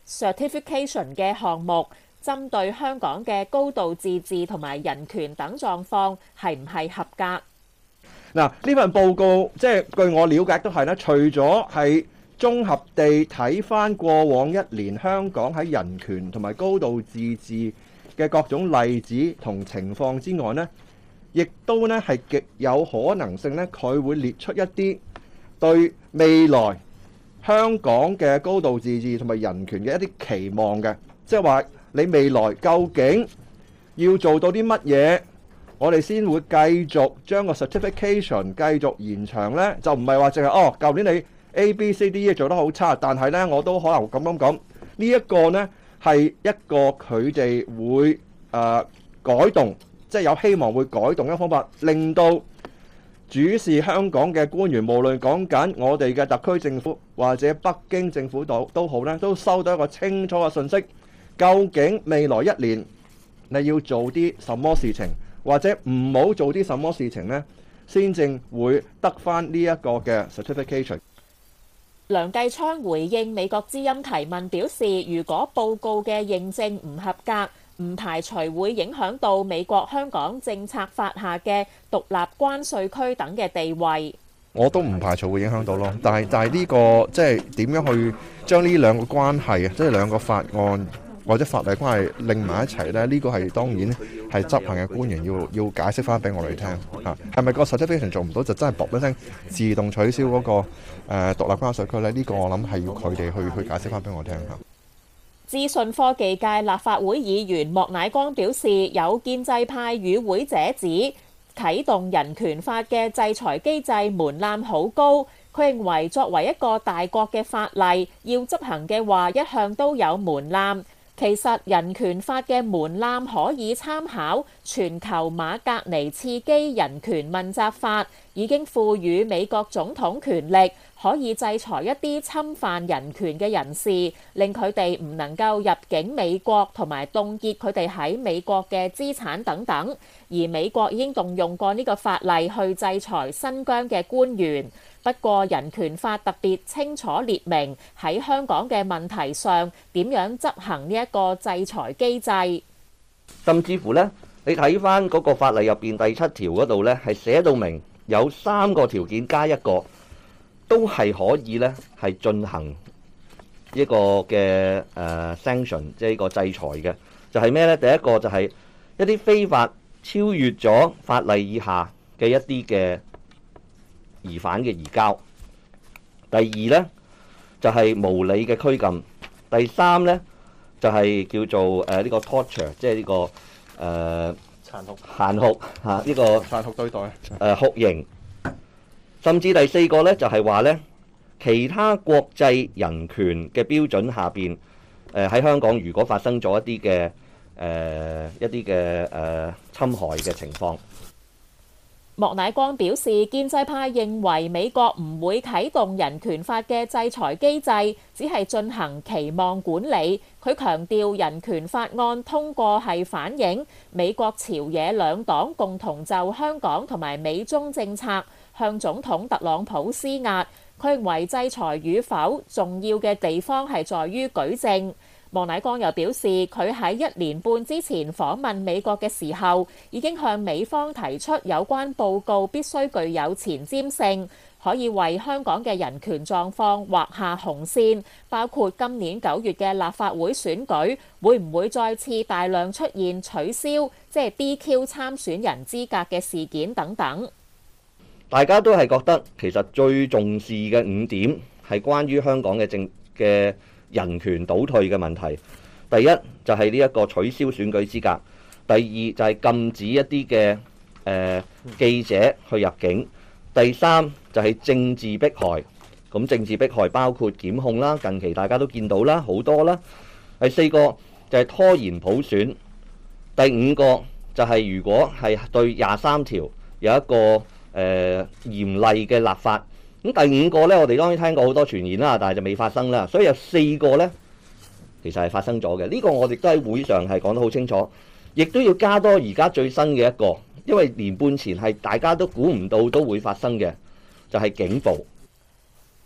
Speaker 5: certification 嘅項目，針對香港嘅高度自治同埋人權等狀況係唔係合格？
Speaker 6: 嗱，呢份報告即係據我了解都係咧，除咗係綜合地睇翻過往一年香港喺人權同埋高度自治嘅各種例子同情況之外呢，亦都呢係極有可能性呢，佢會列出一啲對未來香港嘅高度自治同埋人權嘅一啲期望嘅，即係話你未來究竟要做到啲乜嘢，我哋先會繼續將個 certification 繼續延長呢？就唔係話淨係哦，舊年你 A、B、C、D、E 做得好差，但係呢我都可能咁咁講，呢一個呢係一個佢哋會誒、呃、改動，即係有希望會改動嘅方法，令到主事香港嘅官員，無論講緊我哋嘅特區政府或者北京政府都都好呢，都收到一個清楚嘅信息，究竟未來一年你要做啲什麼事情，或者唔好做啲什麼事情呢，先正會得返呢一個嘅 certification。
Speaker 5: 梁繼昌回應美國之音提問表示，如果報告嘅認證唔合格，唔排除會影響到美國香港政策法下嘅獨立關稅區等嘅地位。
Speaker 6: 我都唔排除會影響到咯，但係但係呢個即係點樣去將呢兩個關係啊，即係兩個法案或者法例關係拎埋一齊咧？呢個係當然係執行嘅官員要要解釋翻俾我哋聽嚇，係咪個 certification 做唔到就真係噥一聲自動取消嗰個誒獨立關稅區咧？呢個我諗係要佢哋去去解釋翻俾我聽嚇。
Speaker 5: 資訊科技界立法會議員莫乃光表示，有建制派與會者指啟動人權法嘅制裁機制門檻好高，佢認為作為一個大國嘅法例，要執行嘅話一向都有門檻。其實人權法嘅門檻可以參考全球馬格尼茨基人權問責法，已經賦予美國總統權力，可以制裁一啲侵犯人權嘅人士，令佢哋唔能夠入境美國，同埋凍結佢哋喺美國嘅資產等等。而美國已經動用過呢個法例去制裁新疆嘅官員。不過人權法特別清楚列明喺香港嘅問題上點樣執行呢一個制裁機制。
Speaker 7: 甚至乎呢，你睇翻嗰個法例入邊第七條嗰度呢，係寫到明有三個條件加一個，都係可以呢係進行一個嘅誒 sanction，即係呢個制裁嘅。就係咩呢？第一個就係一啲非法超越咗法例以下嘅一啲嘅疑犯嘅移交。第二呢，就係無理嘅拘禁。第三呢，就係叫做誒呢個 torture，即係呢個誒殘酷殘酷嚇呢個
Speaker 6: 殘酷對待
Speaker 7: 誒酷刑。甚至第四個呢，就係話呢，其他國際人權嘅標準下邊誒喺香港如果發生咗一啲嘅誒一啲嘅誒侵害嘅情況。
Speaker 5: 莫乃光表示，建制派認為美國唔會啟動人權法嘅制裁機制，只係進行期望管理。佢強調人權法案通過係反映美國朝野兩黨共同就香港同埋美中政策向總統特朗普施壓。佢認為制裁與否重要嘅地方係在於舉證。莫乃光又表示，佢喺一年半之前訪問美國嘅時候，已經向美方提出有關報告必須具有前瞻性，可以為香港嘅人權狀況劃下紅線，包括今年九月嘅立法會選舉會唔會再次大量出現取消，即係 D Q 參選人資格嘅事件等等。
Speaker 7: 大家都係覺得其實最重視嘅五點係關於香港嘅政嘅人權倒退嘅問題。第一就係呢一個取消選舉資格，第二就係禁止一啲嘅誒記者去入境，第三就係政治迫害。咁政治迫害包括檢控啦，近期大家都見到啦，好多啦。第四個就係拖延普選，第五個就係如果係對廿三條有一個誒、呃、嚴厲嘅立法。咁第五個呢，我哋當然聽過好多傳言啦，但係就未發生啦。所以有四個呢，其實係發生咗嘅。呢個我哋都喺會上係講得好清楚，亦都要加多而家最新嘅一個，因為年半前係大家都估唔到都會發生嘅，就係警暴。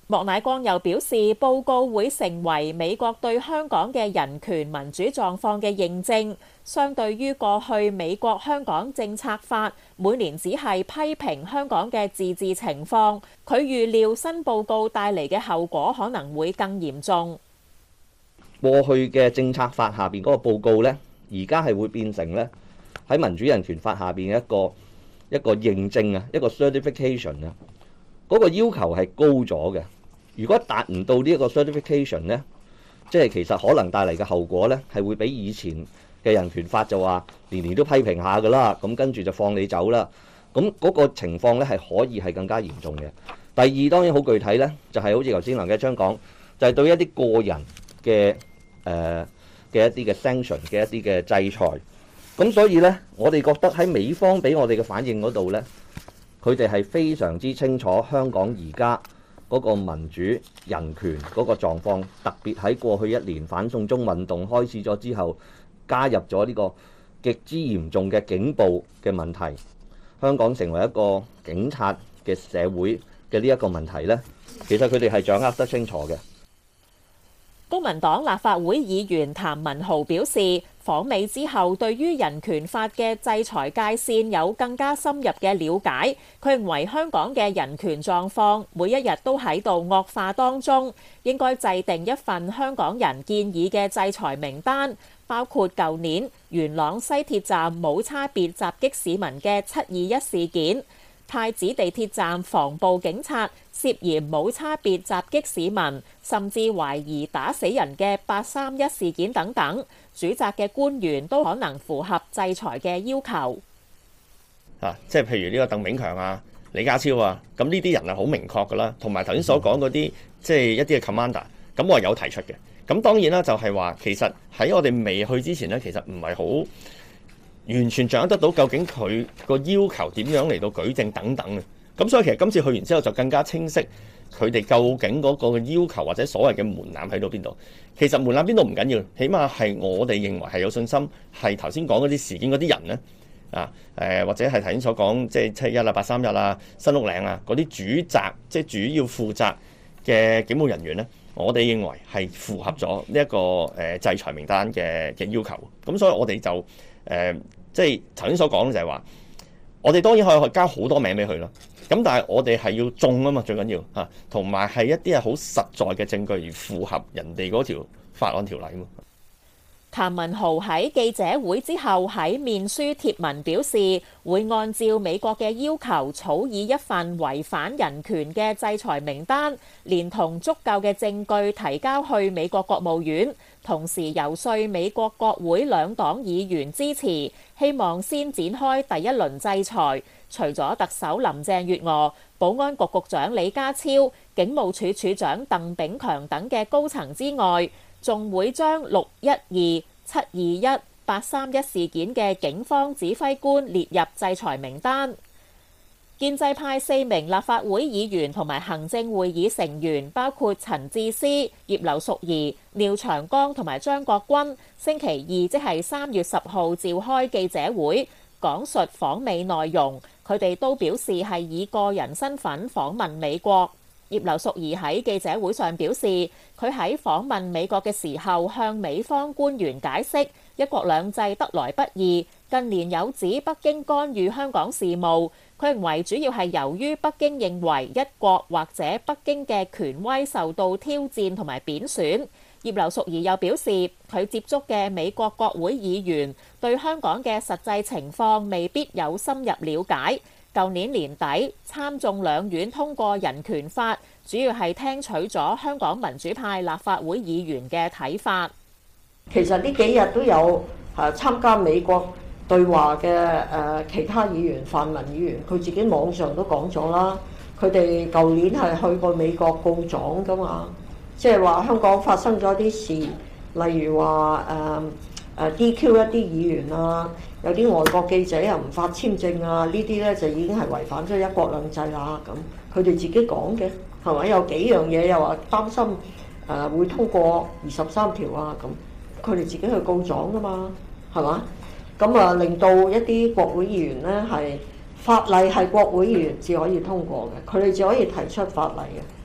Speaker 5: 莫乃光又表示，報告會成為美國對香港嘅人權民主狀況嘅認證。相對於過去美國香港政策法每年只係批評香港嘅自治情況，佢預料新報告帶嚟嘅後果可能會更嚴重。
Speaker 7: 過去嘅政策法下邊嗰個報告呢，而家係會變成呢喺民主人權法下邊嘅一個一個認證啊，一個 certification 啊，嗰個要求係高咗嘅。如果達唔到呢一個 certification 呢，即係其實可能帶嚟嘅後果呢，係會比以前嘅人權法就話年年都批評下㗎啦，咁跟住就放你走啦。咁嗰個情況呢係可以係更加嚴重嘅。第二當然好具體呢，就係好似頭先梁繼昌講，就係對一啲個人嘅誒嘅一啲嘅 sanction 嘅一啲嘅制裁。咁所以呢，我哋覺得喺美方俾我哋嘅反應嗰度呢，佢哋係非常之清楚香港而家嗰個民主人權嗰個狀況，特別喺過去一年反送中運動開始咗之後，加入咗呢個極之嚴重嘅警暴嘅問題，香港成為一個警察嘅社會嘅呢一個問題呢，其實佢哋係掌握得清楚嘅。
Speaker 5: 公民黨立法會議員譚文豪表示，訪美之後對於人權法嘅制裁界線有更加深入嘅了解。佢認為香港嘅人權狀況每一日都喺度惡化當中，應該制定一份香港人建議嘅制裁名單，包括舊年元朗西鐵站冇差別襲擊市民嘅七二一事件，太子地鐵站防暴警察涉嫌冇差別襲擊市民，甚至懷疑打死人嘅八三一事件等等，主責嘅官員都可能符合制裁嘅要求。
Speaker 8: 啊，即係譬如呢個鄧炳強啊、李家超啊，咁呢啲人係好明確㗎啦，同埋頭先所講嗰啲即係一啲嘅 commander，咁我係有提出嘅。咁當然啦，就係話其實喺我哋未去之前呢，其實唔係好完全掌握得到究竟佢個要求點樣嚟到舉證等等嘅。咁所以其實今次去完之後就更加清晰佢哋究竟嗰個要求或者所謂嘅門檻喺到邊度。其實門檻邊度唔緊要，起碼係我哋認為係有信心，係頭先講嗰啲事件嗰啲人呢，啊誒，或者係頭先所講即係七一啊、八三一啊、新屋嶺啊嗰啲主責即係主要負責嘅警務人員呢，我哋認為係符合咗呢一個誒制裁名單嘅嘅要求。咁所以我哋就誒、呃、即係頭先所講就係話，我哋當然可以交好多名俾佢咯。咁但係我哋係要中啊嘛，最緊要嚇，同埋係一啲係好實在嘅證據而符合人哋嗰條法案條例嘛。
Speaker 5: 譚文豪喺記者會之後喺面書貼文表示，會按照美國嘅要求草擬一份違反人權嘅制裁名單，連同足夠嘅證據提交去美國國務院，同時游說美國國會兩黨議員支持，希望先展開第一輪制裁。除咗特首林鄭月娥、保安局局長李家超、警務處處長鄧炳強等嘅高層之外，仲會將六一二、七二一、八三一事件嘅警方指揮官列入制裁名單。建制派四名立法會議員同埋行政會議成員，包括陳智思、葉劉淑儀、廖長江同埋張國軍，星期二即係三月十號召開記者會，講述訪美內容。佢哋都表示係以個人身份訪問美國。葉劉淑儀喺記者會上表示，佢喺訪問美國嘅時候向美方官員解釋，一國兩制得來不易，近年有指北京干預香港事務。佢認為主要係由於北京認為一國或者北京嘅權威受到挑戰同埋貶損。葉劉淑儀又表示，佢接觸嘅美國國會議員對香港嘅實際情況未必有深入了解。舊年年底參眾兩院通過人權法，主要係聽取咗香港民主派立法會議員嘅睇法。
Speaker 9: 其實呢幾日都有誒參加美國對話嘅誒其他議員、泛民議員，佢自己網上都講咗啦。佢哋舊年係去過美國告狀㗎嘛。即係話香港發生咗啲事，例如話誒誒 D Q 一啲議員啊，有啲外國記者又唔發簽證啊，呢啲咧就已經係違反咗一國兩制啦。咁佢哋自己講嘅係咪？有幾樣嘢又話擔心誒、呃、會通過二十三條啊，咁佢哋自己去告狀㗎嘛，係嘛？咁啊令到一啲國會議員咧係法例係國會議員至可以通過嘅，佢哋只可以提出法例嘅。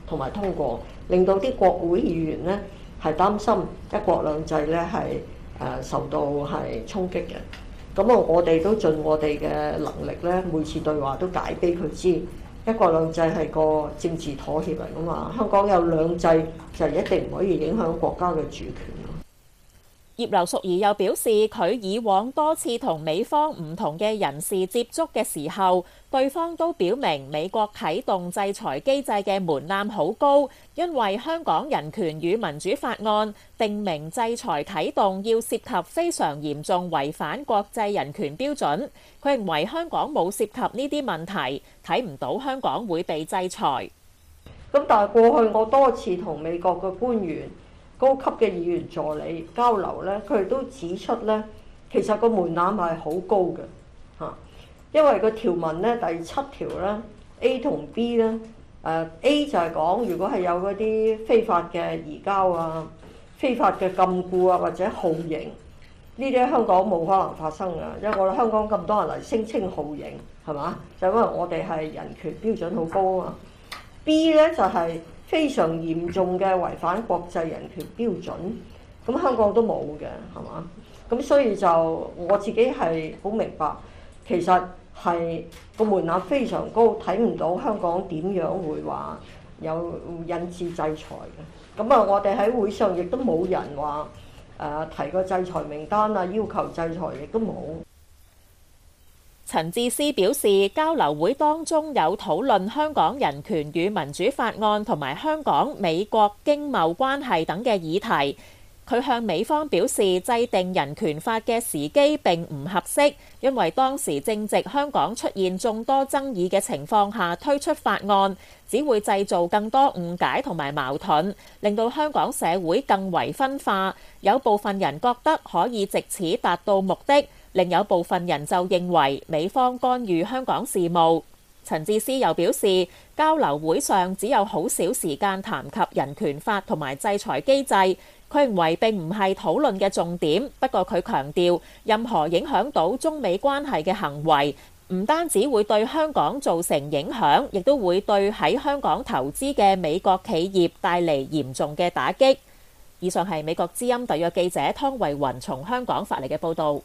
Speaker 9: 同埋通過，令到啲國會議員呢係擔心一國兩制呢係誒受到係衝擊嘅。咁啊，我哋都盡我哋嘅能力咧，每次對話都解俾佢知，一國兩制係個政治妥協嚟噶嘛。香港有兩制就一定唔可以影響國家嘅主權。
Speaker 5: 葉劉淑儀又表示，佢以往多次同美方唔同嘅人士接觸嘅時候，對方都表明美國啟動制裁機制嘅門檻好高，因為香港人權與民主法案定明制裁啟動要涉及非常嚴重違反國際人權標準。佢認為香港冇涉及呢啲問題，睇唔到香港會被制裁。
Speaker 9: 咁但係過去我多次同美國嘅官員、高級嘅議員助理交流咧，佢哋都指出咧，其實個門檻係好高嘅嚇，因為個條文咧第七條咧 A 同 B 咧，誒 A 就係講如果係有嗰啲非法嘅移交啊、非法嘅禁錮啊或者酷刑，呢啲喺香港冇可能發生㗎，因為我哋香港咁多人嚟聲稱酷刑係嘛，就因為我哋係人權標準好高啊嘛。B 咧就係非常嚴重嘅違反國際人權標準，咁香港都冇嘅，係嘛？咁所以就我自己係好明白，其實係個門檻非常高，睇唔到香港點樣會話有引致制裁嘅。咁啊，我哋喺會上亦都冇人話誒提個制裁名單啊，要求制裁亦都冇。
Speaker 5: 陳智思表示，交流會當中有討論香港人權與民主法案同埋香港美國經貿關係等嘅議題。佢向美方表示，制定人權法嘅時機並唔合適，因為當時正值香港出現眾多爭議嘅情況下推出法案，只會製造更多誤解同埋矛盾，令到香港社會更為分化。有部分人覺得可以藉此達到目的。另有部分人就認為美方干預香港事務。陳智思又表示，交流會上只有好少時間談及人權法同埋制裁機制，佢認為並唔係討論嘅重點。不過佢強調，任何影響到中美關係嘅行為，唔單止會對香港造成影響，亦都會對喺香港投資嘅美國企業帶嚟嚴重嘅打擊。以上係美國之音特約記者湯慧雲從香港發嚟嘅報導。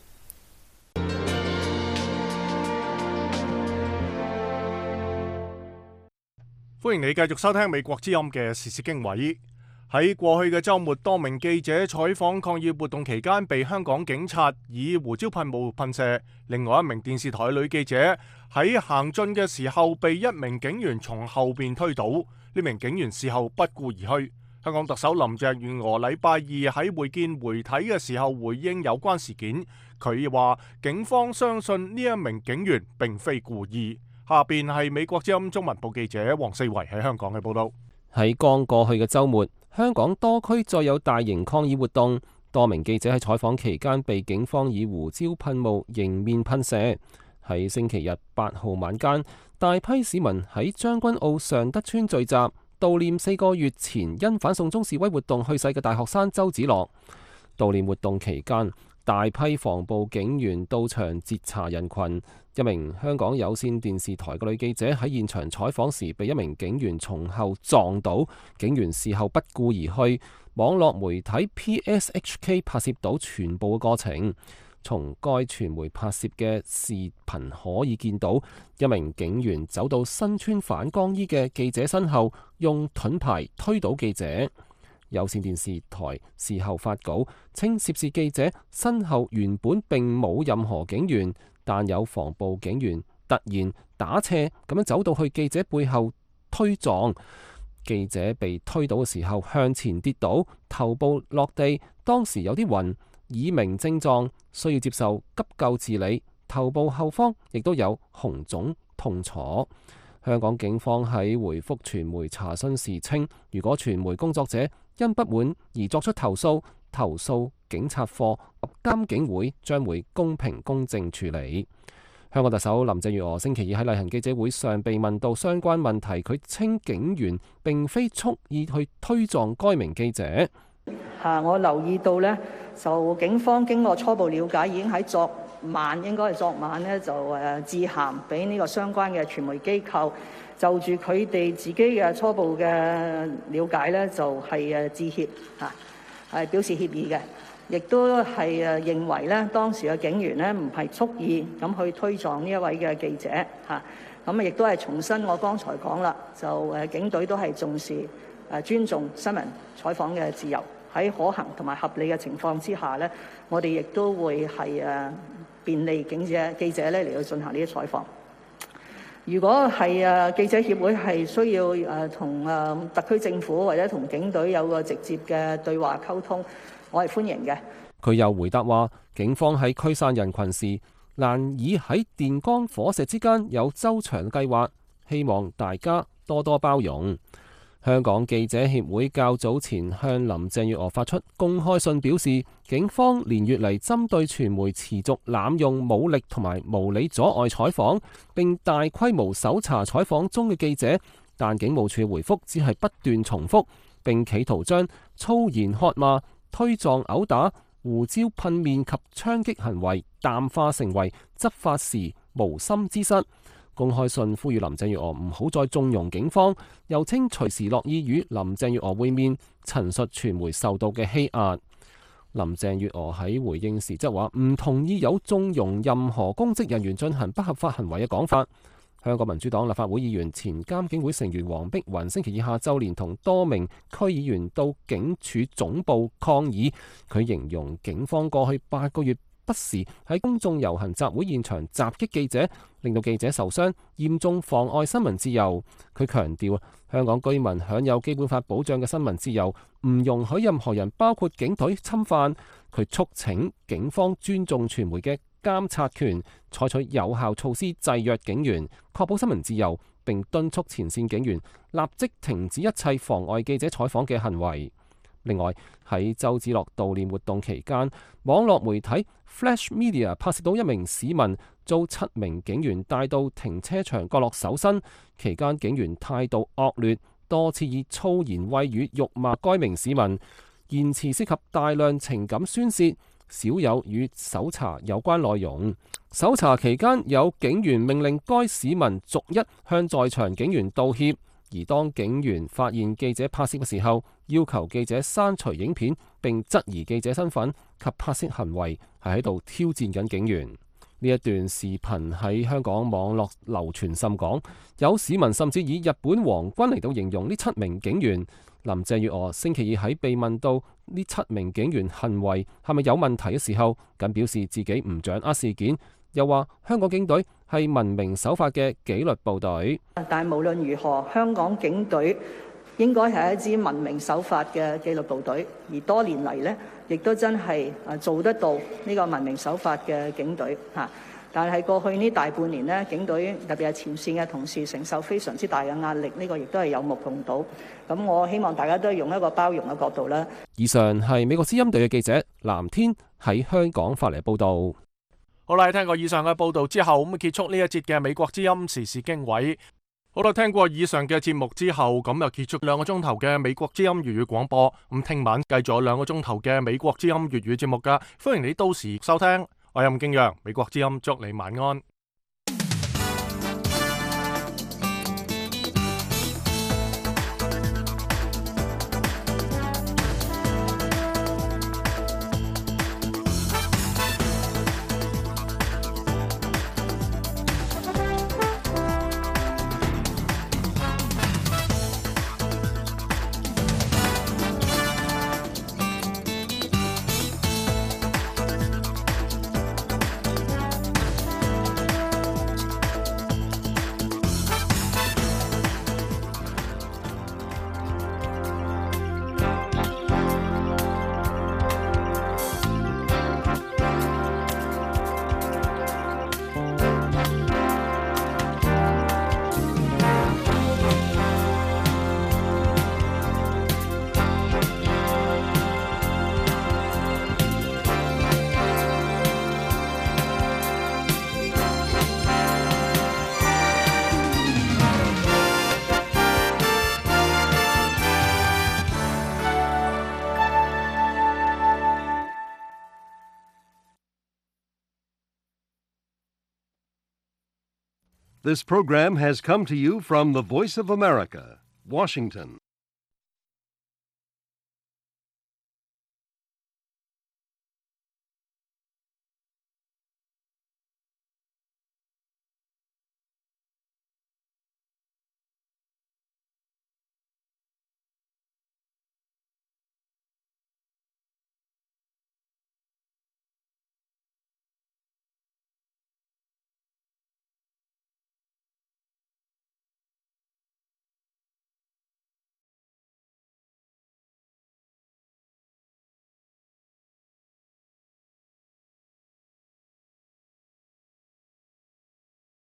Speaker 1: 歡迎你繼續收聽美國之音嘅時事經緯。喺過去嘅週末，多名記者採訪抗議活動期間被香港警察以胡椒噴霧噴射。另外一名電視台女記者喺行進嘅時候被一名警員從後邊推倒，呢名警員事後不顧而去。香港特首林鄭月娥禮拜二喺會見媒體嘅時候回應有關事件，佢話警方相信呢一名警員並非故意。下邊係美國之音中文部記者黃四維喺香港嘅報道。
Speaker 10: 喺剛過去嘅週末，香港多區再有大型抗議活動，多名記者喺採訪期間被警方以胡椒噴霧迎面噴射。喺星期日八號晚間，大批市民喺將軍澳尚德邨聚集，悼念四個月前因反送中示威活動去世嘅大學生周梓樂。悼念活動期間，大批防暴警員到場截查人群。一名香港有線電視台嘅女記者喺現場採訪時，被一名警員從後撞倒，警員事後不顧而去。網絡媒體 P S H K 拍攝到全部嘅過程。從該傳媒拍攝嘅視頻可以見到，一名警員走到身穿反光衣嘅記者身後，用盾牌推倒記者。有線電視台事後發稿稱，涉事記者身後原本並冇任何警員，但有防暴警員突然打斜咁樣走到去記者背後推撞，記者被推倒嘅時候向前跌倒，頭部落地，當時有啲暈，耳鳴症狀，需要接受急救治理，頭部後方亦都有紅腫痛楚。香港警方喺回覆傳媒查詢時稱，如果傳媒工作者因不滿而作出投訴，投訴警察課及監警會將會公平公正處理。香港特首林鄭月娥星期二喺例行記者會上被問到相關問題，佢稱警員並非蓄意去推撞該名記者。
Speaker 11: 嚇，我留意到呢，就警方經過初步了解，已經喺昨
Speaker 9: 晚應該係昨晚咧就誒致函俾呢個相關嘅傳媒機構，就住佢哋自己嘅初步嘅了解咧，就係誒致歉嚇，係表示歉意嘅，亦都係誒認為咧當時嘅警員咧唔係蓄意咁去推撞呢一位嘅記者嚇，咁啊亦都係重申我剛才講啦，就誒警隊都係重視誒尊重新聞採訪嘅自由。喺可行同埋合理嘅情況之下咧，我哋亦都會係誒便利記者記者咧嚟到進行呢啲採訪。如果係誒記者協會係需要誒同誒特區政府或者同警隊有個直接嘅對話溝通，我係歡迎嘅。
Speaker 10: 佢又回答話，警方喺驅散人群時，難以喺電光火石之間有周詳計劃，希望大家多多包容。香港記者協會較早前向林鄭月娥發出公開信，表示警方連月嚟針對傳媒持續濫用武力同埋無理阻礙採訪，並大規模搜查採訪中嘅記者，但警務處回覆只係不斷重複，並企圖將粗言喝罵、推撞、毆打、胡椒噴面及槍擊行為淡化成為執法時無心之失。公開信呼籲林鄭月娥唔好再縱容警方，又稱隨時樂意與林鄭月娥會面，陳述傳媒受到嘅欺壓。林鄭月娥喺回應時則話唔同意有縱容任何公職人員進行不合法行為嘅講法。香港民主黨立法會議員、前監警會成員黃碧雲星期二下晝連同多名區議員到警署總部抗議，佢形容警方過去八個月不時喺公眾遊行集會現場襲擊記者，令到記者受傷，嚴重妨礙新聞自由。佢強調，香港居民享有基本法保障嘅新聞自由，唔容許任何人包括警隊侵犯。佢促請警方尊重傳媒嘅監察權，採取有效措施制約警員，確保新聞自由，並敦促前線警員立即停止一切妨礙記者採訪嘅行為。另外，喺周梓樂悼念活動期間，網絡媒體 Flash Media 拍攝到一名市民遭七名警員帶到停車場角落搜身，期間警員態度惡劣，多次以粗言穢語辱罵該名市民，言辭涉及大量情感宣泄，少有與搜查有關內容。搜查期間，有警員命令該市民逐一向在場警員道歉。而當警員發現記者拍攝嘅時候，要求記者刪除影片，並質疑記者身份及拍攝行為係喺度挑戰緊警員。呢一段視頻喺香港網絡流傳甚廣，有市民甚至以日本皇軍嚟到形容呢七名警員。林鄭月娥星期二喺被問到呢七名警員行為係咪有問題嘅時候，僅表示自己唔掌握事件，又話香港警隊係文明守法嘅紀律部隊。
Speaker 9: 但係無論如何，香港警隊應該係一支文明守法嘅紀律部隊，而多年嚟呢，亦都真係誒做得到呢個文明守法嘅警隊嚇。但係過去呢大半年呢，警隊特別係前線嘅同事承受非常之大嘅壓力，呢個亦都係有目共睹。咁我希望大家都用一個包容嘅角度啦。
Speaker 10: 以上係美國之音隊嘅記者藍天喺香港發嚟報導。
Speaker 1: 好啦，聽過以上嘅報導之後，咁結束呢一節嘅美國之音時事經緯。好啦，聽過以上嘅節目之後，咁又結束兩個鐘頭嘅美國之音粵語廣播。咁聽晚繼續有兩個鐘頭嘅美國之音粵語節目噶，歡迎你到時收聽。我係吳敬陽，美國之音祝你晚安。
Speaker 11: This program has come to you from the Voice of America, Washington.